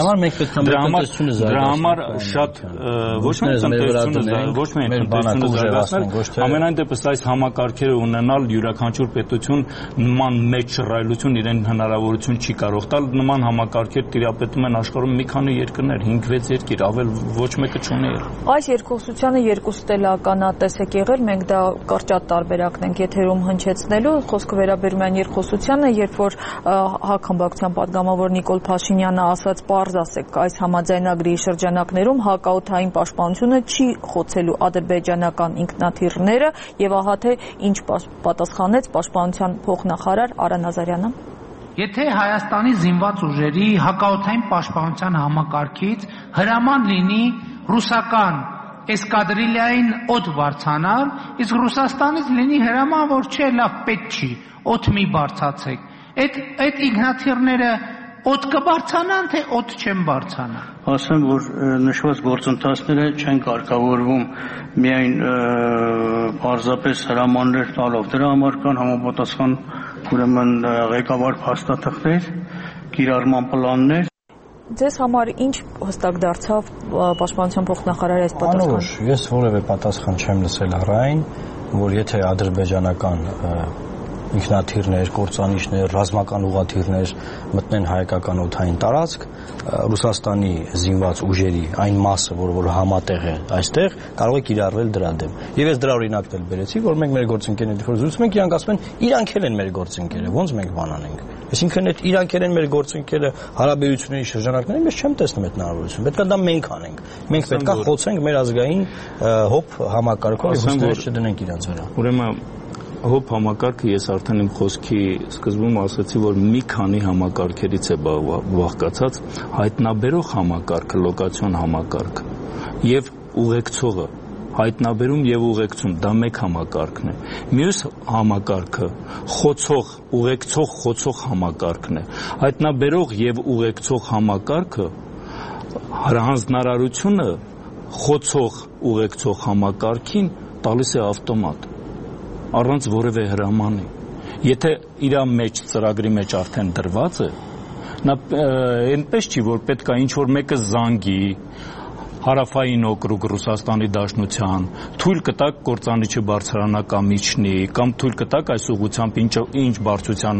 Դրա համար շատ ոչ միայն տնտեսությունը զարգացնել, ամենայն դեպս այս համակարգերը ունենալ յուրաքանչյուր պետություն նման մեծ շռայլություն իրեն հնարավորություն չի կարող տալ, նման համակարգեր տիրապետում են աշխարհում մի քանի երկրներ, 5-6 ավել ոչ մեկը չունի։ Այս երկխոսությանը երկու ստելականատես է եղել, մենք դա կարճատ տարբերակն ենք եթերում հնչեցնելու, խոսքը վերաբերում է երկխոսությանը, երբ որ ՀԱԿ խմբակցության պատգամավոր Նիկոլ Փաշինյանը ասաց պարզ ասեք, այս համաձայնագրի շրջանակներում հակաօդային պաշտպանությունը չի խոցելու ադրբեջանական ինքնաթիռները եւ ահա թե ինչ պատասխանեց պաշտպանության փոխնախարար Արա Նազարյանը։ Եթե Հայաստանի զինված ուժերի հակաօդային պաշտպանության համակարգից հրաման լինի ռուսական էսկադրիլիային օդ բարձրանալ, իսկ Ռուսաստանից լինի հրաման, որ չէ, լավ, պետք չի, օդ մի բարձացեք, այդ ինքնաթիռները օդ կբարձանան, թե օդ չեն բարձանա։ Ասեմ, որ նշված գործընթացները չեն կարգավորվում միայն պարզապես հրամաններ տալով, դրա համար կան համապատասխան ուրեմն ղեկավար փաստաթղթեր, կիրառման պլաններ։ Ձեզ համար ինչ հստակ դարձավ պաշտպանության փոխնախարարի այս պատասխանը։ Անորոշ, ես որևէ պատասխան չեմ լսել առայն, որ եթե ադրբեջանական ինքնաթիռներ, կործանիչներ, ռազմական ուղղաթիռներ մտնեն հայկական օդային տարածք, Ռուսաստանի զինված ուժերի այն մասը, որ համատեղ է այստեղ, կարող է կիրառվել դրա դեմ։ Եվ ես դրա օրինակն էլ բերեցի, որ մենք մեր գործընկերների հետ զրուցում ենք, իրանք ասում են, իրանք էլ են մեր գործընկերը, ոնց մենք բանանենք։ Այսինքն այդ իրանք են մեր գործընկերը հարաբերությունների շրջանակներում ես չեմ տեսնում այդ հնարավորություն։ Պետք է դա մենք անենք։ Մենք պետք է խոցենք մեր ազգային հոբ համակարգով եւ հստակ չդնենք իրանց վրա։ Ուրեմն հոբ համակարգը ես արդեն իմ խոսքի սկզբում ասացի, որ մի քանի համակարգերից է բաղկացած հայտնաբերող համակարգը, լոկացիոն համակարգը եւ ուղեկցողը հայտնաբերում եւ ուղեկցում դա մեկ համակարգն է։ Մյուս համակարգը խոցող, ուղեկցող, խոցող համակարգն է։ Հայտնաբերող եւ ուղեկցող համակարգը հանձնարարությունը խոցող, ուղեկցող համակարգին տալիս է ավտոմատ, առանց որևէ հրամանի։ Եթե իր մեջ ծրագրի մեջ արդեն դրված է, նա այնպես չի, որ պետք է ինչ-որ մեկը զանգի հարավային օկրուգ Ռուսաստանի Դաշնության, թույլ կտակ կործանիչը բարձրանա կամ իջնի, կամ թույլ կտակ այս ուղղությամբ ինչ բարձրության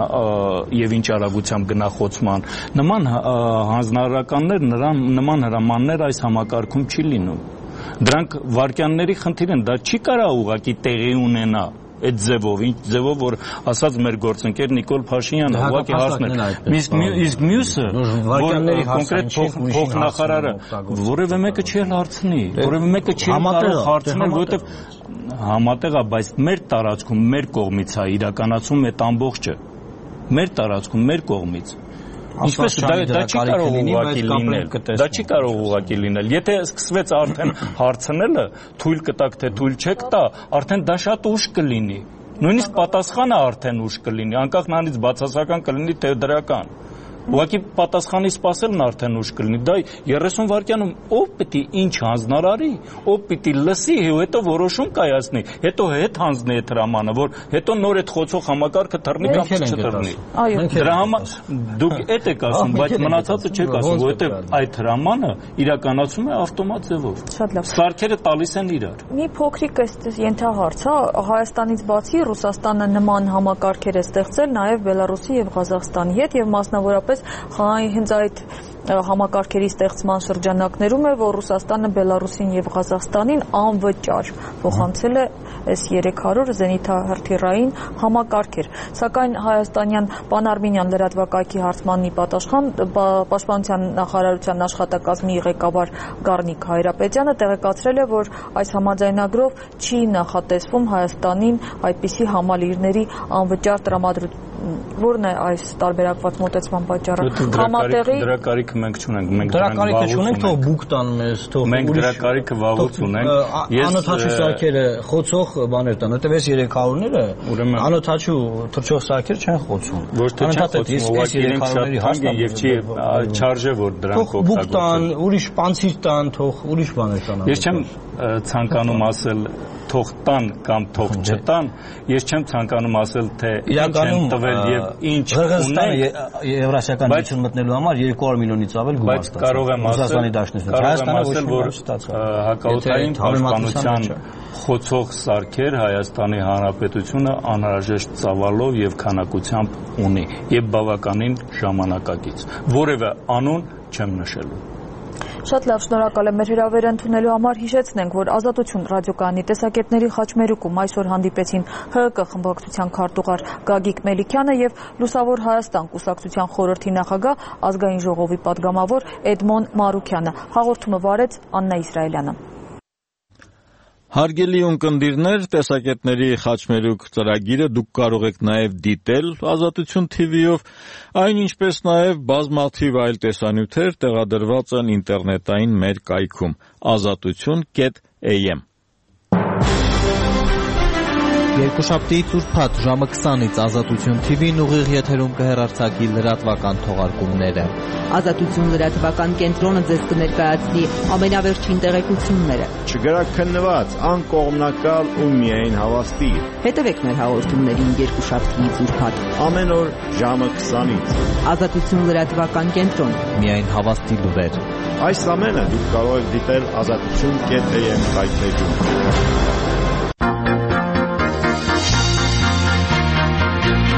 եւ ինչ արագությամբ գնա խոցման։ Նման հանձնարարականներ, նման հրամաններ այս համակարգում չի լինում։ Դրանք վարկյանների խնդիր են, դա չի կարող ուղղակի տեղի ունենա այդ ձևով, ինչ ձևով, որ ասած մեր գործընկեր Նիկոլ Փաշինյանը ուղղակի հարցնել։ Իսկ մյուսը, որ կոնկրետ փոխնախարարը որևէ մեկը չի հարցնի, որևէ մեկը չի կարող հարցնել, որովհետև համատեղ է, բայց մեր տարածքում, մեր կողմից է իրականացում այդ ամբողջը։ Մեր տարածքում, մեր կողմից։ Ինչպես դա չի կարող ուղղակի լինել։ Դա չի կարող ուղղակի լինել։ Եթե սկսվեց արդեն հարցնելը, թույլ կտակ թե թույլ չեք տա, արդեն դա շատ ուշ կլինի։ Նույնիսկ պատասխանը արդեն ուշ կլինի, անկախ նրանից բացասական կլինի թե դրական։ Ուղղակի պատասխանի սպասելն արդեն ուշ կլինի։ Դա 30 վայրկյանում ով պիտի ինչ հանձնարարի, ով պիտի լսի, հետո որոշում կայացնի, հետո հետ հանձնի այդ հրամանը, որ հետո նոր այդ խոցող համակարգը թռնի կամ չթռնի։ Դրա համար դուք այդ եք ասում, բայց մնացածը չեք ասում, որովհետև այդ հրամանը իրականացում է ավտոմատ ձևով։ Սարքերը տալիս են իրար։ Մի փոքրիկ ենթահարց, Հայաստանից բացի Ռուսաստանը նման համակարգեր է ստեղծել նաև Բելարուսի եւ Ղազախստանի հետ եւ մասնավորապես հենց այդ համակարգերի ստեղծման շրջանակներում է, որ Ռուսաստանը Բելարուսին եւ Ղազախստանին անվճար փոխանցել է S-300 զենիթահրթիռային համակարգեր։ Սակայն հայաստանյան Պանարմինյան լրատվակայքի հարցմանի պատասխան Պաշտպանության նախարարության աշխատակազմի ղեկավար Գառնիկ Հայրապետյանը տեղեկացրել է, որ այս համաձայնագրով չի նախատեսվում Հայաստանին այդպիսի համալիրների անվճար տրամադրություն։ Որն է այս տարբերակված մոտեցման պատճառը։ Համատեղի դրա կարիքը մենք չունենք, մենք դրա կարիքը չունենք, թող բուկ տան մեզ, թող մենք դրա կարիքը վաղուց ունենք։ Անօթաչու սարքերը խոցող բաներ տան, որտեղ այս 300-ները անօթաչու թռչող սարքեր չեն խոցում։ Ոչ թե չեն խոցում, ուղղակի իրենք շատ թանկ են եւ չի չարժե որ դրանք օգտագործեն։ Բուկ տան, ուրիշ պանցիր տան, թող ուրիշ բաներ տան։ Ես չեմ ցանկանում ասել թող տան կամ թող չտան, ես չեմ ցանկանում ասել թե ինչ են տվել եւ ինչ ունեն Եվրասիական միություն մտնելու համար 200 միլիոնից ավել գումար ստացել։ Բայց կարող եմ ասել, որ հակաօդային պաշտպանության խոցող սարքեր Հայաստանի Հանրապետությունը անհրաժեշտ ծավալով եւ քանակությամբ ունի եւ բավականին ժամանակակից։ Որևէ անուն չեմ նշելու։ Շատ լավ, շնորհակալ եմ մեր հրավերը ընդունելու համար։ Հիշեցնենք, որ Ազատություն ռադիոկայանի տեսակետների խաչմերուկում այսօր հանդիպեցին ՀԿ խմբակցության քարտուղար Գագիկ Մելիքյանը եւ Լուսավոր Հայաստան կուսակցության խորհրդի նախագահ ազգային ժողովի падգամավոր Էդմոն Մարուքյանը։ Հաղորդումը վարեց Աննա Իսրայելյանը։ Հարգելի ունկնդիրներ, տեսակետների խաչմերուկ ծրագիրը դուք կարող եք նաև դիտել Ազատություն TV-ով, այն ինչպես նաև բազմաթիվ այլ տեսանյութեր տեղադրված են ինտերնետային մեր կայքում azatutun.am։ Երկուշաբթի Ցուրտփաթ ժամը 20-ից Ազատություն TV-ն ուղիղ եթերում կհեռարձակի լրատվական թողարկումները։ Ազատություն լրատվական կենտրոնը ձեզ կներկայացնի ամենավերջին տեղեկությունները։ Չգրաքննված, անկողմնակալ ու միայն հավաստի։ Հետևեք մեր հաղորդումներին երկուշաբթի Ցուրտփաթ ամեն օր ժամը 20-ից։ Ազատություն լրատվական կենտրոն, միայն հավաստի լուրեր։ Այս ամենը դուք կարող եք դիտել azatutun.am վայրէջում։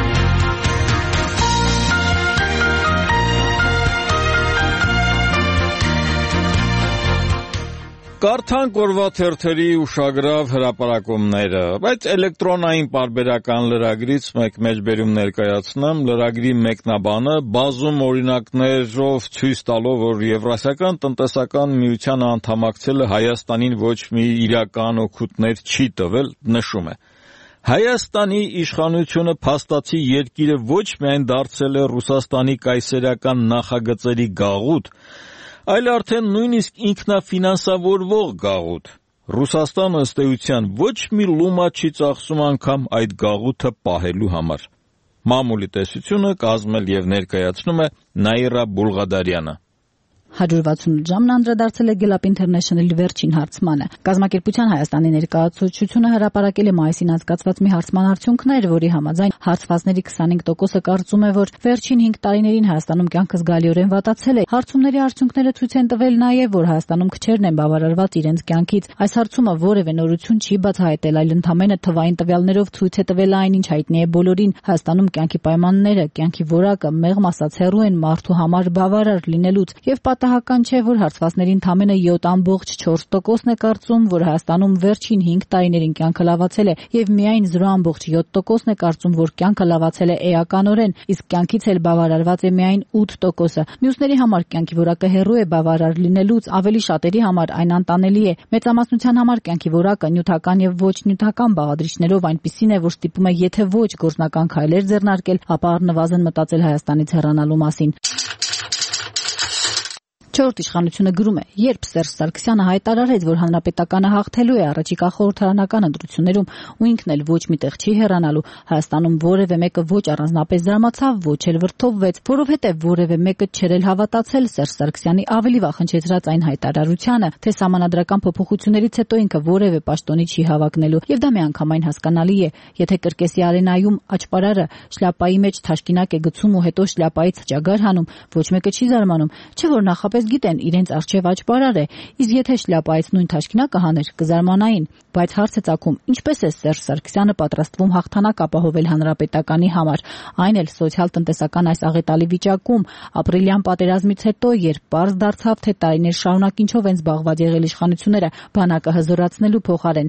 Կարդանք օրվա թերթերի ուշագրավ հրապարակումները, բայց էլեկտրոնային պարբերական լրագրից մեկ մեջբերում ներկայացնեմ, լրագրի մեկնաբանը բազում օրինակներով ցույց տալով, որ Եվրասիական տնտեսական միությանը անդամակցելը Հայաստանին ոչ մի իրական օգուտներ չի տվել, նշում է. Հայաստանի իշխանությունը փաստացի երկիրը ոչ միայն դարձել է Ռուսաստանի կայսերական նախագծերի գաղութ, այլ արդեն նույնիսկ ինքնաֆինանսավորվող գաղութ։ Ռուսաստանը ըստ էության ոչ մի լումա չի ծախսում անգամ այդ գաղութը պահելու համար։ Մամուլի տեսությունը կազմել եւ ներկայացնում է Նաիրա Բուլղադարյանը։ 168 ժամն անդրադարձել է Gallup International-ի վերջին հարցմանը։ Կազմակերպության Հայաստանի ներկայացուցչությունը հրապարակել է մայիսին անցկացված մի հարցման արդյունքներ, որի համաձայն հարցվածների 25%-ը կարծում է, որ վերջին 5 տարիներին Հայաստանում կյանքը զգալիորեն վատացել է։ Հարցումների արդյունքները ցույց են տվել նաև, որ Հայաստանում քչերն են բավարարված իրենց կյանքից։ Այս հարցումը որևէ նորություն չի բացահայտել, այլ ընդամենը թվային տվյալներով ցույց է տվել այն, ինչ հայտնի է բոլորին։ Հայաստանում կյանքի պայմանները, կյանքի որակը մեղմ ասած հեռու են մարդու համար բավարար լինելուց եւ պատահական չէ, որ հարցվածների ընդամենը 7.4%-ն է կարծում, որ Հայաստանում վերջին 5 տարիներին կյանքը լավացել է, եւ միայն 0.7%-ն է կարծում, որ կյանքը լավացել է էականորեն, իսկ կյանքից էլ բավարարված է միայն 8%-ը։ Մյուսների համար կյանքի որակը հեռու է բավարար լինելուց, ավելի շատերի համար այն անտանելի է։ Մեծամասնության համար կյանքի որակը նյութական եւ ոչ նյութական բաղադրիչներով այնպիսին է, որ ստիպում է եթե ոչ գործնական քայլեր ձեռնարկել, ապա առնվազն մտածել Հայաստանից հեռանալու մասին։ Չորրորդ իշխանությունը գրում է. երբ Սերժ Սարգսյանը հայտարարեց, որ հանրապետականը հաղթելու է առաջիկա խորհրդարանական ընտրություններում ու ինքն էլ ոչ միտեղ չի հեռանալու, Հայաստանում որևէ մեկը ոչ առանձնապես զարմացավ, ոչ էլ վրդովվեց, որովհետև որևէ մեկը չէր էլ հավատացել Սերժ Սարգսյանի ավելի վաղ հնչեցրած այն հայտարարությանը, թե սահմանադրական փոփոխություններից հետո ինքը որևէ պաշտոնի չի հավակնելու, եւ դա միանգամայն հասկանալի է, եթե կրկեսի արենայում աճպարարը շլյապայի մեջ թաշկինակ է գցում ու հետո շլյապայից ճագար հանում, ոչ մեկը չի զարմանում, չէ՞ որ նախապես գիտեն իրենց արջև աճպարար է, իսկ եթե շլյապայից նույն թաշկինակը հաներ, կզարմանային, բայց հարց է ծագում, ինչպես է Սերժ Սարգսյանը պատրաստվում հաղթանակ ապահովել հանրապետականի համար, այն էլ սոցիալ-տնտեսական այս աղետալի վիճակում, ապրիլյան պատերազմից հետո, երբ պարզ դարձավ, թե տարիներ շարունակ ինչով են զբաղված եղել իշխանությունները, բանակը հզորացնելու փոխարեն։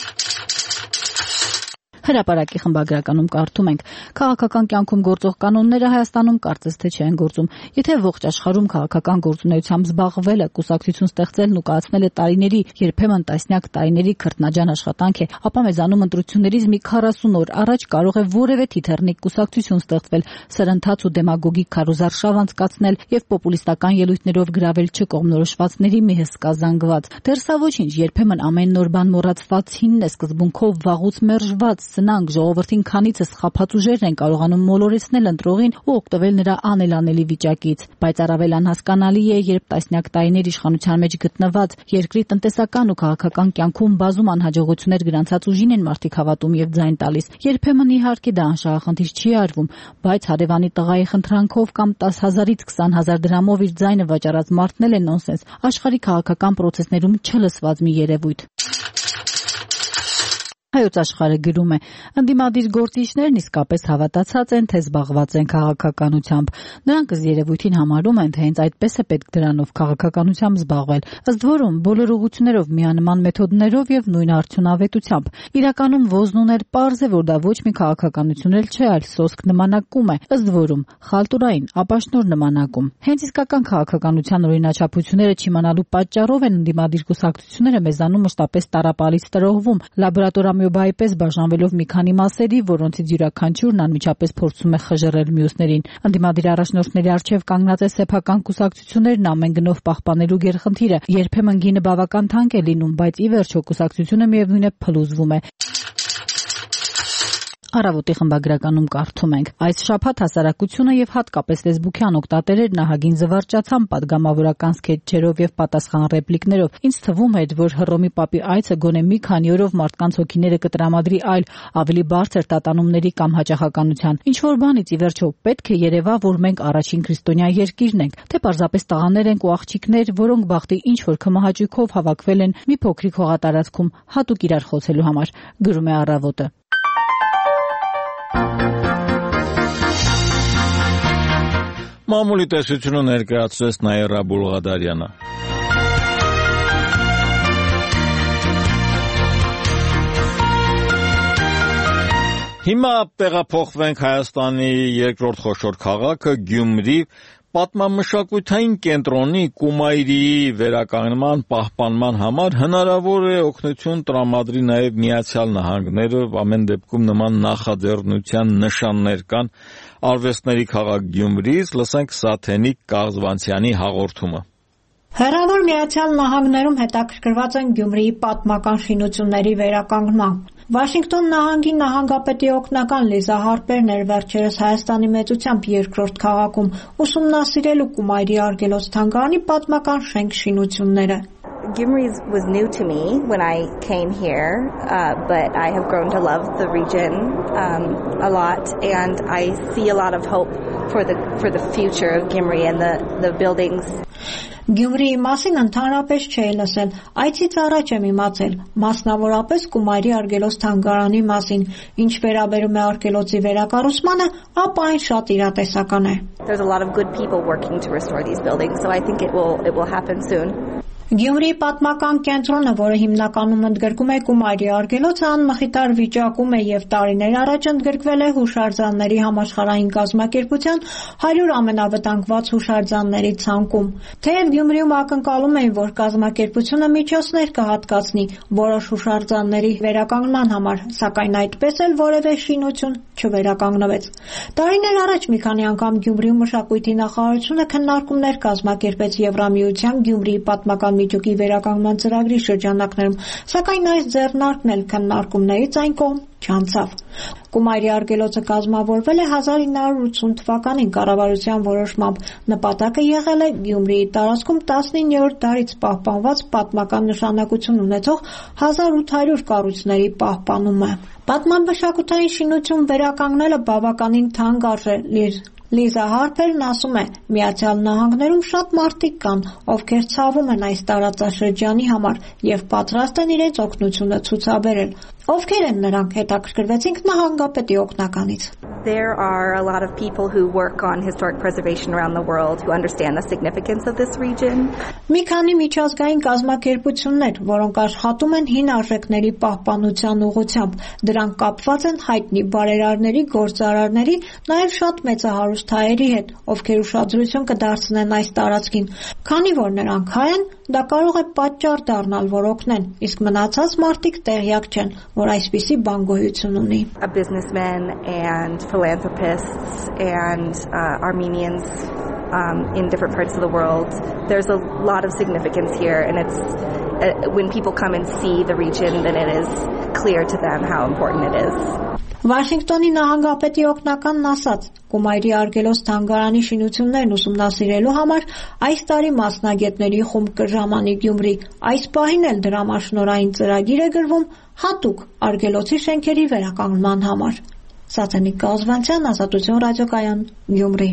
Հրապարակի խմբագրականում կարդում ենք. քաղաքական կյանքում գործող կանոնները Հայաստանում կարծես թե չեն գործում։ Եթե ողջ աշխարհում քաղաքական գործունեությամբ զբաղվելը, կուսակցություն ստեղծելն ու կայացնելը տարիների, երբեմն տասնյակ տարիների քրտնաջան աշխատանք է, ապա մեզանում ընտրություններից մի 40 օր առաջ կարող է որևէ թիթեռնիկ կուսակցություն ստեղծվել, սրընթաց ու դեմագոգիկ քարոզարշավ անցկացնել եւ պոպուլիստական ելույթներով գրավել չկողմնորոշվածների մի հսկա զանգված։ Դեռ սա ոչինչ, երբեմն ամեն նոր բան մոռացվածինն է սկզբունքով վաղուց մերժված սնանկ ժողովրդին քանիցը սխափած ուժերն են կարողանում մոլորեցնել ընտրողին ու օգտվել նրա անելանելի վիճակից, բայց առավել անհասկանալի է, երբ տասնյակ տարիներ իշխանության մեջ գտնված երկրի տնտեսական ու քաղաքական կյանքում բազում անհաջողություններ գրանցած ուժին են մարդիկ հավատում եւ ձայն տալիս։ Երբեմն իհարկե դա անշահախնդիր չի արվում, բայց հարևանի տղայի խնդրանքով կամ 10,000-ից 20,000 դրամով իր ձայնը վաճառած մարդն էլ է նոնսենս, աշխարհի քաղաքական պրոցեսներում չլսված մի երևույթ։ Հայոց աշխարհը գրում է. ընդդիմադիր գործիչներն իսկապես հավատացած են, թե զբաղված են քաղաքականությամբ։ Նրանք ըստ երևույթին համարում են, թե հենց այդպես է պետք դրանով քաղաքականությամբ զբաղվել։ Ըստ որում բոլոր ուղղություններով միանման մեթոդներով եւ նույն արդյունավետությամբ։ Իրականում ոզն ուներ պարզ է, որ դա ոչ մի քաղաքականություն էլ չէ, այլ սոսկ նմանակում է։ Ըստ որում խալտուրային, ապաշնոր նմանակում։ Հենց իսկական քաղաքականության օրինաչափությունները չիմանալու պատճառով են ընդդիմադիր կուսակցությունները մեզանում մշտապես տառապալից տրոհվում, լաբորատորիայում պես բաժանվելով մի քանի մասերի, որոնցից յուրաքանչյուրն անմիջապես փորձում է խժռել մյուսներին։ Ընդդիմադիր առաջնորդների առջև կանգնած է սեփական կուսակցություններն ամեն գնով պահպանելու գերխնդիրը։ Երբեմն գինը բավական թանկ է լինում, բայց ի վերջո կուսակցությունը միևնույն է փլուզվում է։ Առավոտի խմբագրականում կարդում ենք. այս շաբաթ հասարակությունը եւ հատկապես լեզբուքյան օգտատերերն ահագին զվարճացան պատգամավորական սքեթչերով եւ պատասխան ռեպլիկներով։ Ինձ թվում էր, որ Հռոմի Պապի այցը գոնե մի քանի օրով մարդկանց հոգիները կտրամադրի այլ ավելի բարձր տատանումների կամ հաճախականության։ Ինչ որ բանից ի վերջո պետք է երևա, որ մենք առաջին քրիստոնյա երկիրն ենք, թե պարզապես տղաներ ենք ու աղջիկներ, որոնք բախտի ինչ որ կմահաճույքով հավաքվել են մի փոքրիկ հողատարածքում հատուկ իրար խոցելու համար, գրում է Առավոտը։ Մամուլի տեսությունը ներկայացրեց Նաիրա Բուլղադարյանը։ Հիմա տեղափոխվենք Հայաստանի երկրորդ խոշոր քաղաքը Գյումրի պատմամշակութային կենտրոնի Կումայրիի վերականգնման պահպանման համար հնարավոր է օգնություն տրամադրի նաև Միացյալ Նահանգները, ամեն դեպքում նման նախաձեռնության նշաններ կան արվեստների քաղաք Գյումրիից, լսենք Սաթենիկ Կաղզվանցյանի հաղորդումը։ Հեռավոր Միացյալ Նահանգներում հետաքրքրված են Գյումրիի պատմական շինությունների վերականգնման։ Վաշինգտոն նահանգի նահանգապետի օգնական Լիզա Հարպերն էր վերջերս Հայաստանի մեծությամբ երկրորդ քաղաքում ուսումնասիրելու Կումայրի արգելոց թանգարանի պատմական շենք-շինությունները։ Gyumri was new to me when I came here, but I have grown to love the region a lot, and I see a lot of hope for the future of Gyumri and the buildings. Գյումրիի մասին ընդհանրապես չէի լսել, այցից առաջ եմ իմացել, մասնավորապես Կումայրի արգելոց թանգարանի մասին, ինչ վերաբերում է արգելոցի վերակառուցմանը, ապա այն շատ իրատեսական է։ There's a lot of good people working to restore these buildings, so I think it will happen soon. Գյումրիի պատմական կենտրոնը, որը հիմնականում ընդգրկում է Կումայրի արգելոցը, անմխիթար վիճակում է եւ տարիներ առաջ ընդգրկվել է հուշարձանների համաշխարհային կազմակերպության 100 ամենավտանգված հուշարձանների ցանկում։ Թեև Գյումրիում ակնկալում էին, որ կազմակերպությունը միջոցներ կհատկացնի որոշ հուշարձանների վերականգնման համար, սակայն այդպես էլ որևէ շինություն չվերականգնվեց։ Տարիներ առաջ մի քանի անգամ Գյումրիում մշակույթի նախարարությունը քննարկումներ կազմակերպեց Եվրամիության Գյումրիի պատմական միջուկի վերականգնման ծրագրի շրջանակներում, սակայն այս ձեռնարկն էլ քննարկումներից այն կողմ չանցավ։ Կումայրի արգելոցը կազմավորվել է 1980 թվականին կառավարության որոշմամբ։ Նպատակը եղել է Գյումրիի տարածքում 19-րդ դարից պահպանված պատմական նշանակություն ունեցող 1800 կառույցների պահպանումը։ Պատմամշակութային շինություն վերականգնելը բավականին թանկ արժ է։ Լիզա Հարպերն ասում է, Միացյալ Նահանգներում շատ մարդիկ կան, ովքեր ցավում են այս տարածաշրջանի համար եւ պատրաստ են իրենց օգնությունը ցուցաբերել։ Ովքեր են նրանք, հետաքրքրվեցինք նահանգապետի օգնականից։ There are a lot of people who work on historic preservation around the world who understand the significance of this region. Մի քանի միջազգային կազմակերպություններ, որոնք աշխատում են հին արժեքների պահպանության ուղղությամբ, դրանք կապված են հայտնի բարերարների, գործարարների, նաև շատ մեծահարուստ հայերի հետ, ովքեր ուշադրություն կդարձնեն այս տարածքին։ Քանի որ նրանք հայ են, դա կարող է պատճառ դառնալ, որ օգնեն, իսկ մնացած մարդիկ տեղյակ չեն, որ այսպիսի բան գոյություն ունի։ Businessmen and philanthropists and Armenians in different parts of the world. There's a lot of significance here, and it's when people come and see the region, then it is clear to them how important it is. Վաշինգտոնի նահանգապետի օգնականն ասաց, Կումայրի արգելոց թանգարանի շինություններն ուսումնասիրելու համար այս տարի մասնագետների խումբ կժամանի Գյումրի։ Այս պահին էլ դրամաշնորհային ծրագիր է գրվում հատուկ արգելոցի շենքերի վերականգնման համար։ Սաթենիկ Կաղզվանցյան, Ազատություն ռադիոկայան, Գյումրի։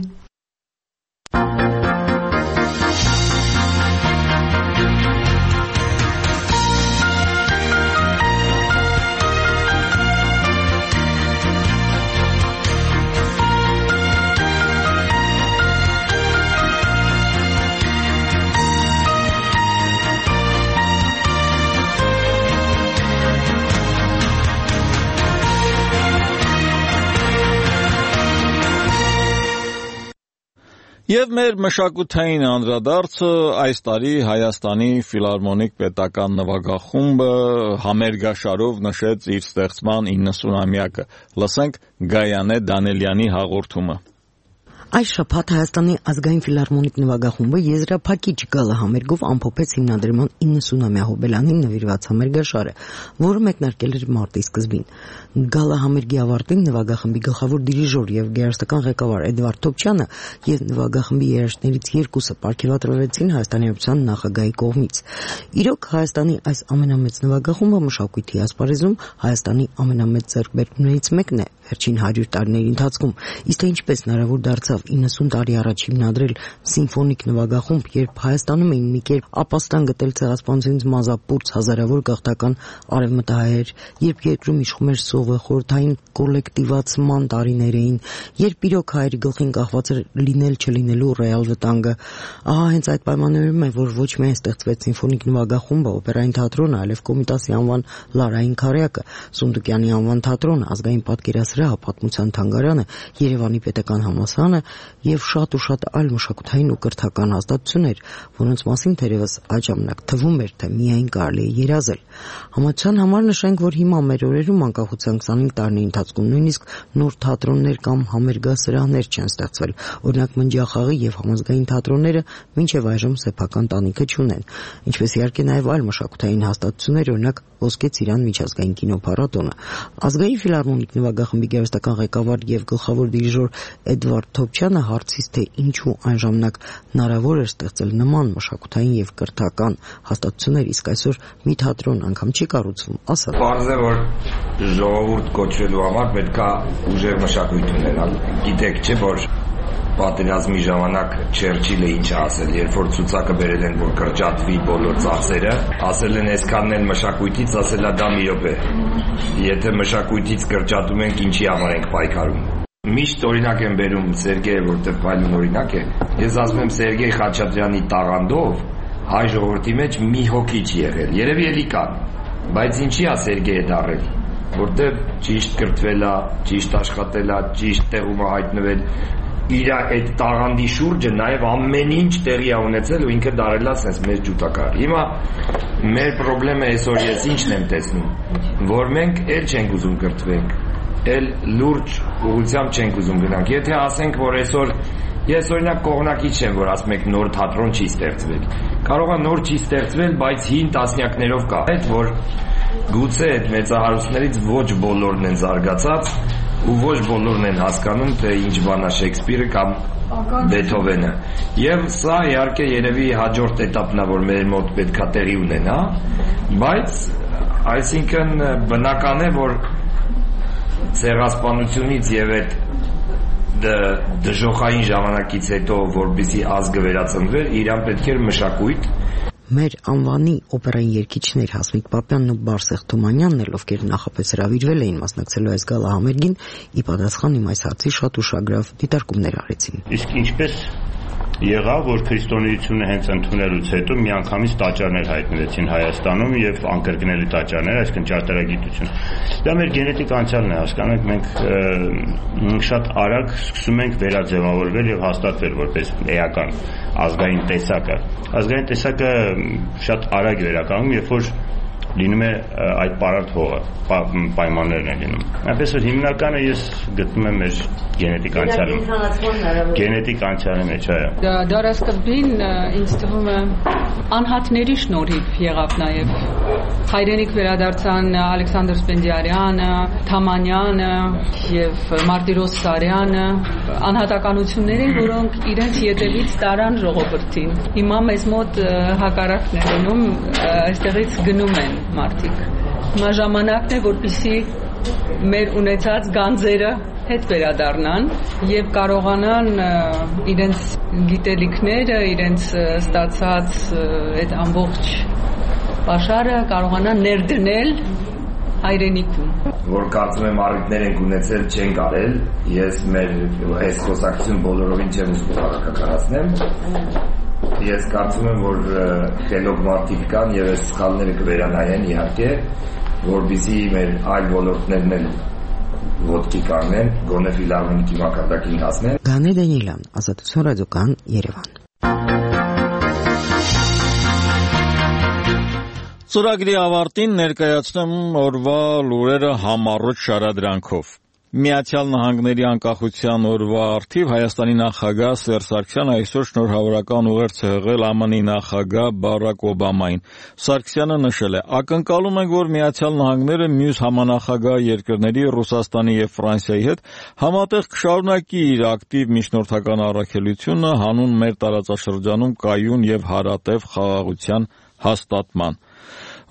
Եվ մեր մշակութային անդրադարձը այս տարի Հայաստանի ֆիլհարմոնիկ պետական նվագախումբը համերգաշարով նշեց իր ստեղծման 90-ամյակը։ Լսենք Գայանե Դանելյանի հաղորդումը։ Այս շաբաթ Հայաստանի ազգային ֆիլհարմոնիկ նվագախումբը եզրափակիչ գալա համերգով ամփոփեց հիմնադրման 90-ամյա հոբելյանին նվիրված համերգաշարը, որը մեկնարկել էր մարտի սկզբին։ Գալա համերգի ավարտին նվագախմբի գլխավոր դիրիժոր եւ գերստական ղեկավար Էդվարդ Թոփչյանը եւ նվագախմբի երաժիշտներից երկուսը պարգևատրվեցին Հայաստանի Հանրապետության նախագահի կողմից։ Իրոք Հայաստանի այս ամենամեծ նվագախումբը մշակույթի ասպարեզում Հայաստանի ամենամեծ ձեռքբերումներից մեկն է վերջին 100 տարիների ընթացքում, իսկ թե ինչպես հնարավոր դարձավ սկսավ 90 տարի առաջ հիմնադրել սիմֆոնիկ նվագախումբ, երբ Հայաստանում էին մի կերպ ապաստան գտել ցեղասպանությունից մազապուրծ հազարավոր գաղթական արևմտահայեր, երբ երկրում իշխում էր սովը, խորհրդային կոլեկտիվացման տարիներ էին, երբ իրոք հայերի գլխին կախված էր լինել չլինելու ռեալ վտանգը։ Ահա հենց այդ պայմաններում է, որ ոչ միայն ստեղծվեց սիմֆոնիկ նվագախումբը, օպերային թատրոնը, այլև Կոմիտասի անվան Լարային քարյակը, Սունդուկյանի անվան թատրոնը, ազգային պատկերասրահը, պատմության թանգարանը, Երևանի պետական համալսարանը եւ շատ ու շատ այլ մշակութային ու կրթական հաստատություններ, որոնց մասին թերևս այդ ժամանակ թվում էր, թե միայն կարելի է երազել։ Համացան համար նշենք, որ հիմա մեր օրերում անկախության 25 տարիների ընթացքում նույնիսկ նոր թատրոններ կամ համերգասրահներ չեն ստեղծվել։ Օրինակ Մնջախաղի եւ համազգային թատրոնները մինչեւ այժմ սեփական տանիքը չունեն, ինչպես իհարկե նաեւ այլ մշակութային հաստատություններ, օրինակ Ոսկե Ծիրան միջազգային կինոփառատոնը։ Ազգային ֆիլհարմոնիկ նվագախմբի գեղեցկական ղեկավար եւ գլխավոր դիրիժոր Էդվարդ Թոփչյանը հարցից, թե ինչու այն ժամանակ հնարավոր էր ստեղծել նման մշակութային եւ կրթական հաստատություններ, իսկ այսօր մի թատրոն անգամ չի կառուցվում, ասաց. Պարզ է, որ ժողովուրդ կոչվելու համար պետք է ուժեղ մշակույթ ունենալ։ Գիտեք, չէ՞ որ պատերազմի ժամանակ Չերչիլը ինչ ասել, երբ որ ցուցակը բերել են, որ կրճատվի բոլոր ծախսերը, ասել են այսքանն էլ մշակույթից, ասել է դա մի րոպե։ Եթե մշակույթից կրճատում ենք, ինչի համար ենք պայքարում։ Միշտ օրինակ եմ բերում Սերգեյը, որտեղ փայլուն օրինակ է։ Ես ասում եմ Սերգեյ Խաչատրյանի տաղանդով հայ ժողովրդի մեջ մի հոգի չի եղել։ Երևի էլի կան, բայց ինչի է Սերգեյը դառել, որտեղ ճիշտ կրթվել է, ճիշտ աշխատել է, ճիշտ տեղում է հայտնվել, իր այդ տաղանդի շուրջը նաև ամեն ինչ տեղի է ունեցել ու ինքը դարել է sense մեր ջութակար։ Հիմա մեր խնդրեմը այսօր ես ինչն եմ տեսնում, որ մենք էլ չենք ուզում կրթվենք, էլ լուրջ ուղղությամբ չենք ուզում գնանք։ Եթե ասենք, որ այսօր ես օրինակ կողմնակից չեմ, որ ասում եք նոր թատրոն չի ստեղծվել։ Կարող է նոր չի ստեղծվել, բայց հին տասնյակներով կա, այդ որ գուցե այդ մեծահարուստներից ոչ բոլորն են զարգացած ու ոչ բոլորն են հասկանում, թե ինչ բան է Շեքսպիրը կամ Բեթհովենը։ Եվ սա իհարկե երևի հաջորդ էտապն է, որ մեր մոտ պետքա տեղի ունենա, բայց այսինքն բնական է, որ ցեղասպանությունից եւ այդ դժոխային ժամանակից հետո, որպեսզի ազգը վերածնվեր, իրան պետք էր մշակույթ։ Մեր անվանի օպերային երգիչներ Հասմիկ Պապյանն ու Բարսեղ Թումանյանն էլ, ովքեր նախապես հրավիրվել էին մասնակցելու այս գալահամերգին, ի պատասխան իմ այս հարցի շատ ուշագրավ դիտարկումներ արեցին։ Իսկ ինչպես եղավ, որ քրիստոնեությունը հենց ընդունելուց հետո միանգամից տաճարներ հայտնվեցին Հայաստանում եւ անկրկնելի տաճարներ, այսինքն ճարտարագիտություն։ Դա մեր գենետիկ անցյալն է, հասկանանք, մենք շատ արագ սկսում ենք վերաձևավորվել եւ հաստատվել որպես էական ազգային տեսակը։ Ազգային տեսակը շատ արագ վերականգնում, երբ որ լինում է այդ պարարտ հողը, պայմաններն են լինում։ Այնպես որ հիմնականը ես գտնում եմ մեր գենետիկ անցյալում։ Գենետիկ անցյալի մեջ, այո։ Դարասկզբին ինձ թվում է անհատների շնորհիվ եղավ նաև հայրենիք վերադարձան Ալեքսանդր Սպենդիարյանը, Թամանյանը եւ Մարտիրոս Սարյանը, անհատականություններ են, որոնք իրենց յետևից տարան ժողովրդին։ Հիմա մեզ մոտ հակառակն է լինում, այստեղից գնում են մարդիկ։ Հիմա ժամանակն է, որպեսզի մեր ունեցած գանձերը հետ վերադառնան եւ կարողանան իրենց գիտելիքները, իրենց ստացած այդ ամբողջ պաշարը կարողանան ներդնել հայրենիքում։ Որ կարծում եմ առիթներ ենք ունեցել, չենք արել, ես մեր այս խոսակցություն բոլորովին չեմ ուզում քաղաքականացնեմ։ Ես կարծում եմ, որ խելոք մարդիկ կան եւ այս սխալները կվերանայեն իհարկե, որպեսզի մեր այլ ոլորտներն էլ ոտքի կանգնեն, գոնե ֆիլհարմոնիկի մակարդակին հասնեն։ Գանե Դանիելյան, Ազատություն ռադիոկայան, Երևան։ Ծրագրի ավարտին ներկայացնեմ օրվա լուրերը համառոտ շարադրանքով։ Միացյալ Նահանգների անկախության օրվա առթիվ Հայաստանի նախագահ Սերժ Սարգսյանը այսօր շնորհավորական ուղերձ է հղել ԱՄՆ-ի նախագահ Բարակ Օբամային։ Սարգսյանը նշել է. «Ակնկալում ենք, որ Միացյալ Նահանգները մյուս համանախագահ երկրների Ռուսաստանի եւ Ֆրանսիայի հետ համատեղ կշարունակի իր ակտիվ միջնորդական առաքելությունը հանուն մեր տարածաշրջանում կայուն եւ հարատև խաղաղության հաստատման»։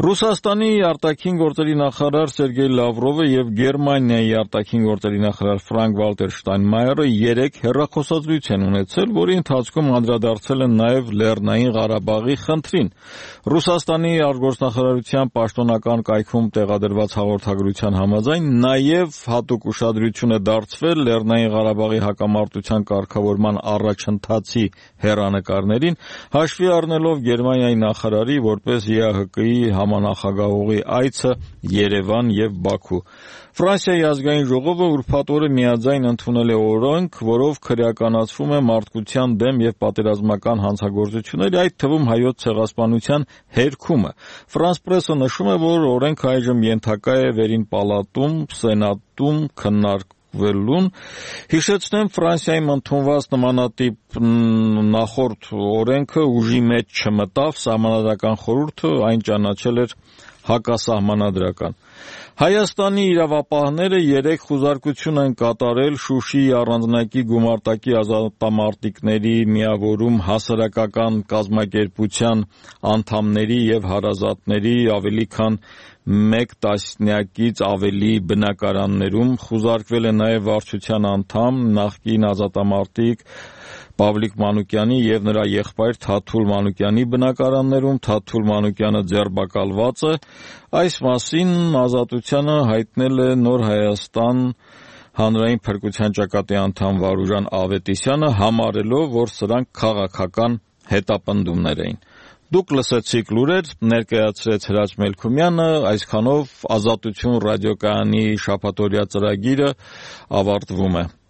Ռուսաստանի արտաքին գործերի նախարար Սերգեյ Լավրովը եւ Գերմանիայի արտաքին գործերի նախարար Ֆրանկ-Վալտեր Շտայնմայերը երեկ հեռախոսազրույց են ունեցել, որի ընթացքում անդրադարձել են նաեւ Լեռնային Ղարաբաղի խնդրին։ Ռուսաստանի արտգործնախարարության պաշտոնական կայքում տեղադրված հաղորդագրության համաձայն նաեւ հատուկ ուշադրություն է դարձվել Լեռնային Ղարաբաղի հակամարտության կարգավորման առաջընթացի հեռանկարներին, հաշվի առնելով Գերմանիայի նախարարի որպես ԵԱՀԿ-ի համանախագահողի այցը Երևան եւ Բաքու։ Ֆրանսիայի ազգային ժողովը ուրբաթ օրը միաձայն ընդունել է օրենք, որով քրեականացվում է մարդկության դեմ եւ պատերազմական հանցագործությունների, այդ թվում հայոց ցեղասպանության հերքումը։ Ֆրանս պրեսը նշում է, որ օրենքը այժմ ենթակա է վերին պալատում, սենատում քննարկվելուն։ Հիշեցնեմ, Ֆրանսիայում ընդունված նմանատիպ նախորդ օրենքը ուժի մեջ չմտավ, Սահմանադրական խորհուրդը այն ճանաչել էր հակասահմանադրական։ Հայաստանի իրավապահները երեք խուզարկություն են կատարել Շուշիի առանձնակի գումարտակի ազատամարտիկների միավորում հասարակական կազմակերպության անդամների եւ հարազատների ավելի քան 1 տասնյակից ավելի բնակարաններում, խուզարկվել է նաեւ վարչության անդամ, նախկին ազատամարտիկ Պավլիկ Մանուկյանի եւ նրա եղբայր Թաթուլ Մանուկյանի բնակարաններում, Թաթուլ Մանուկյանը ձերբակալված է։ Այս մասին Ազատությանը հայտնել է Նոր Հայաստան հանրային փրկության ճակատի անդամ Վարուժան Ավետիսյանը, համարելով, որ սրանք քաղաքական հետապնդումներ էին։ Դուք լսեցիք լուրեր, ներկայացրեց Հրաչ Մելքումյանը, այսքանով Ազատություն ռադիոկայանի շաբաթօրյա ծրագիրը ավարտվում է։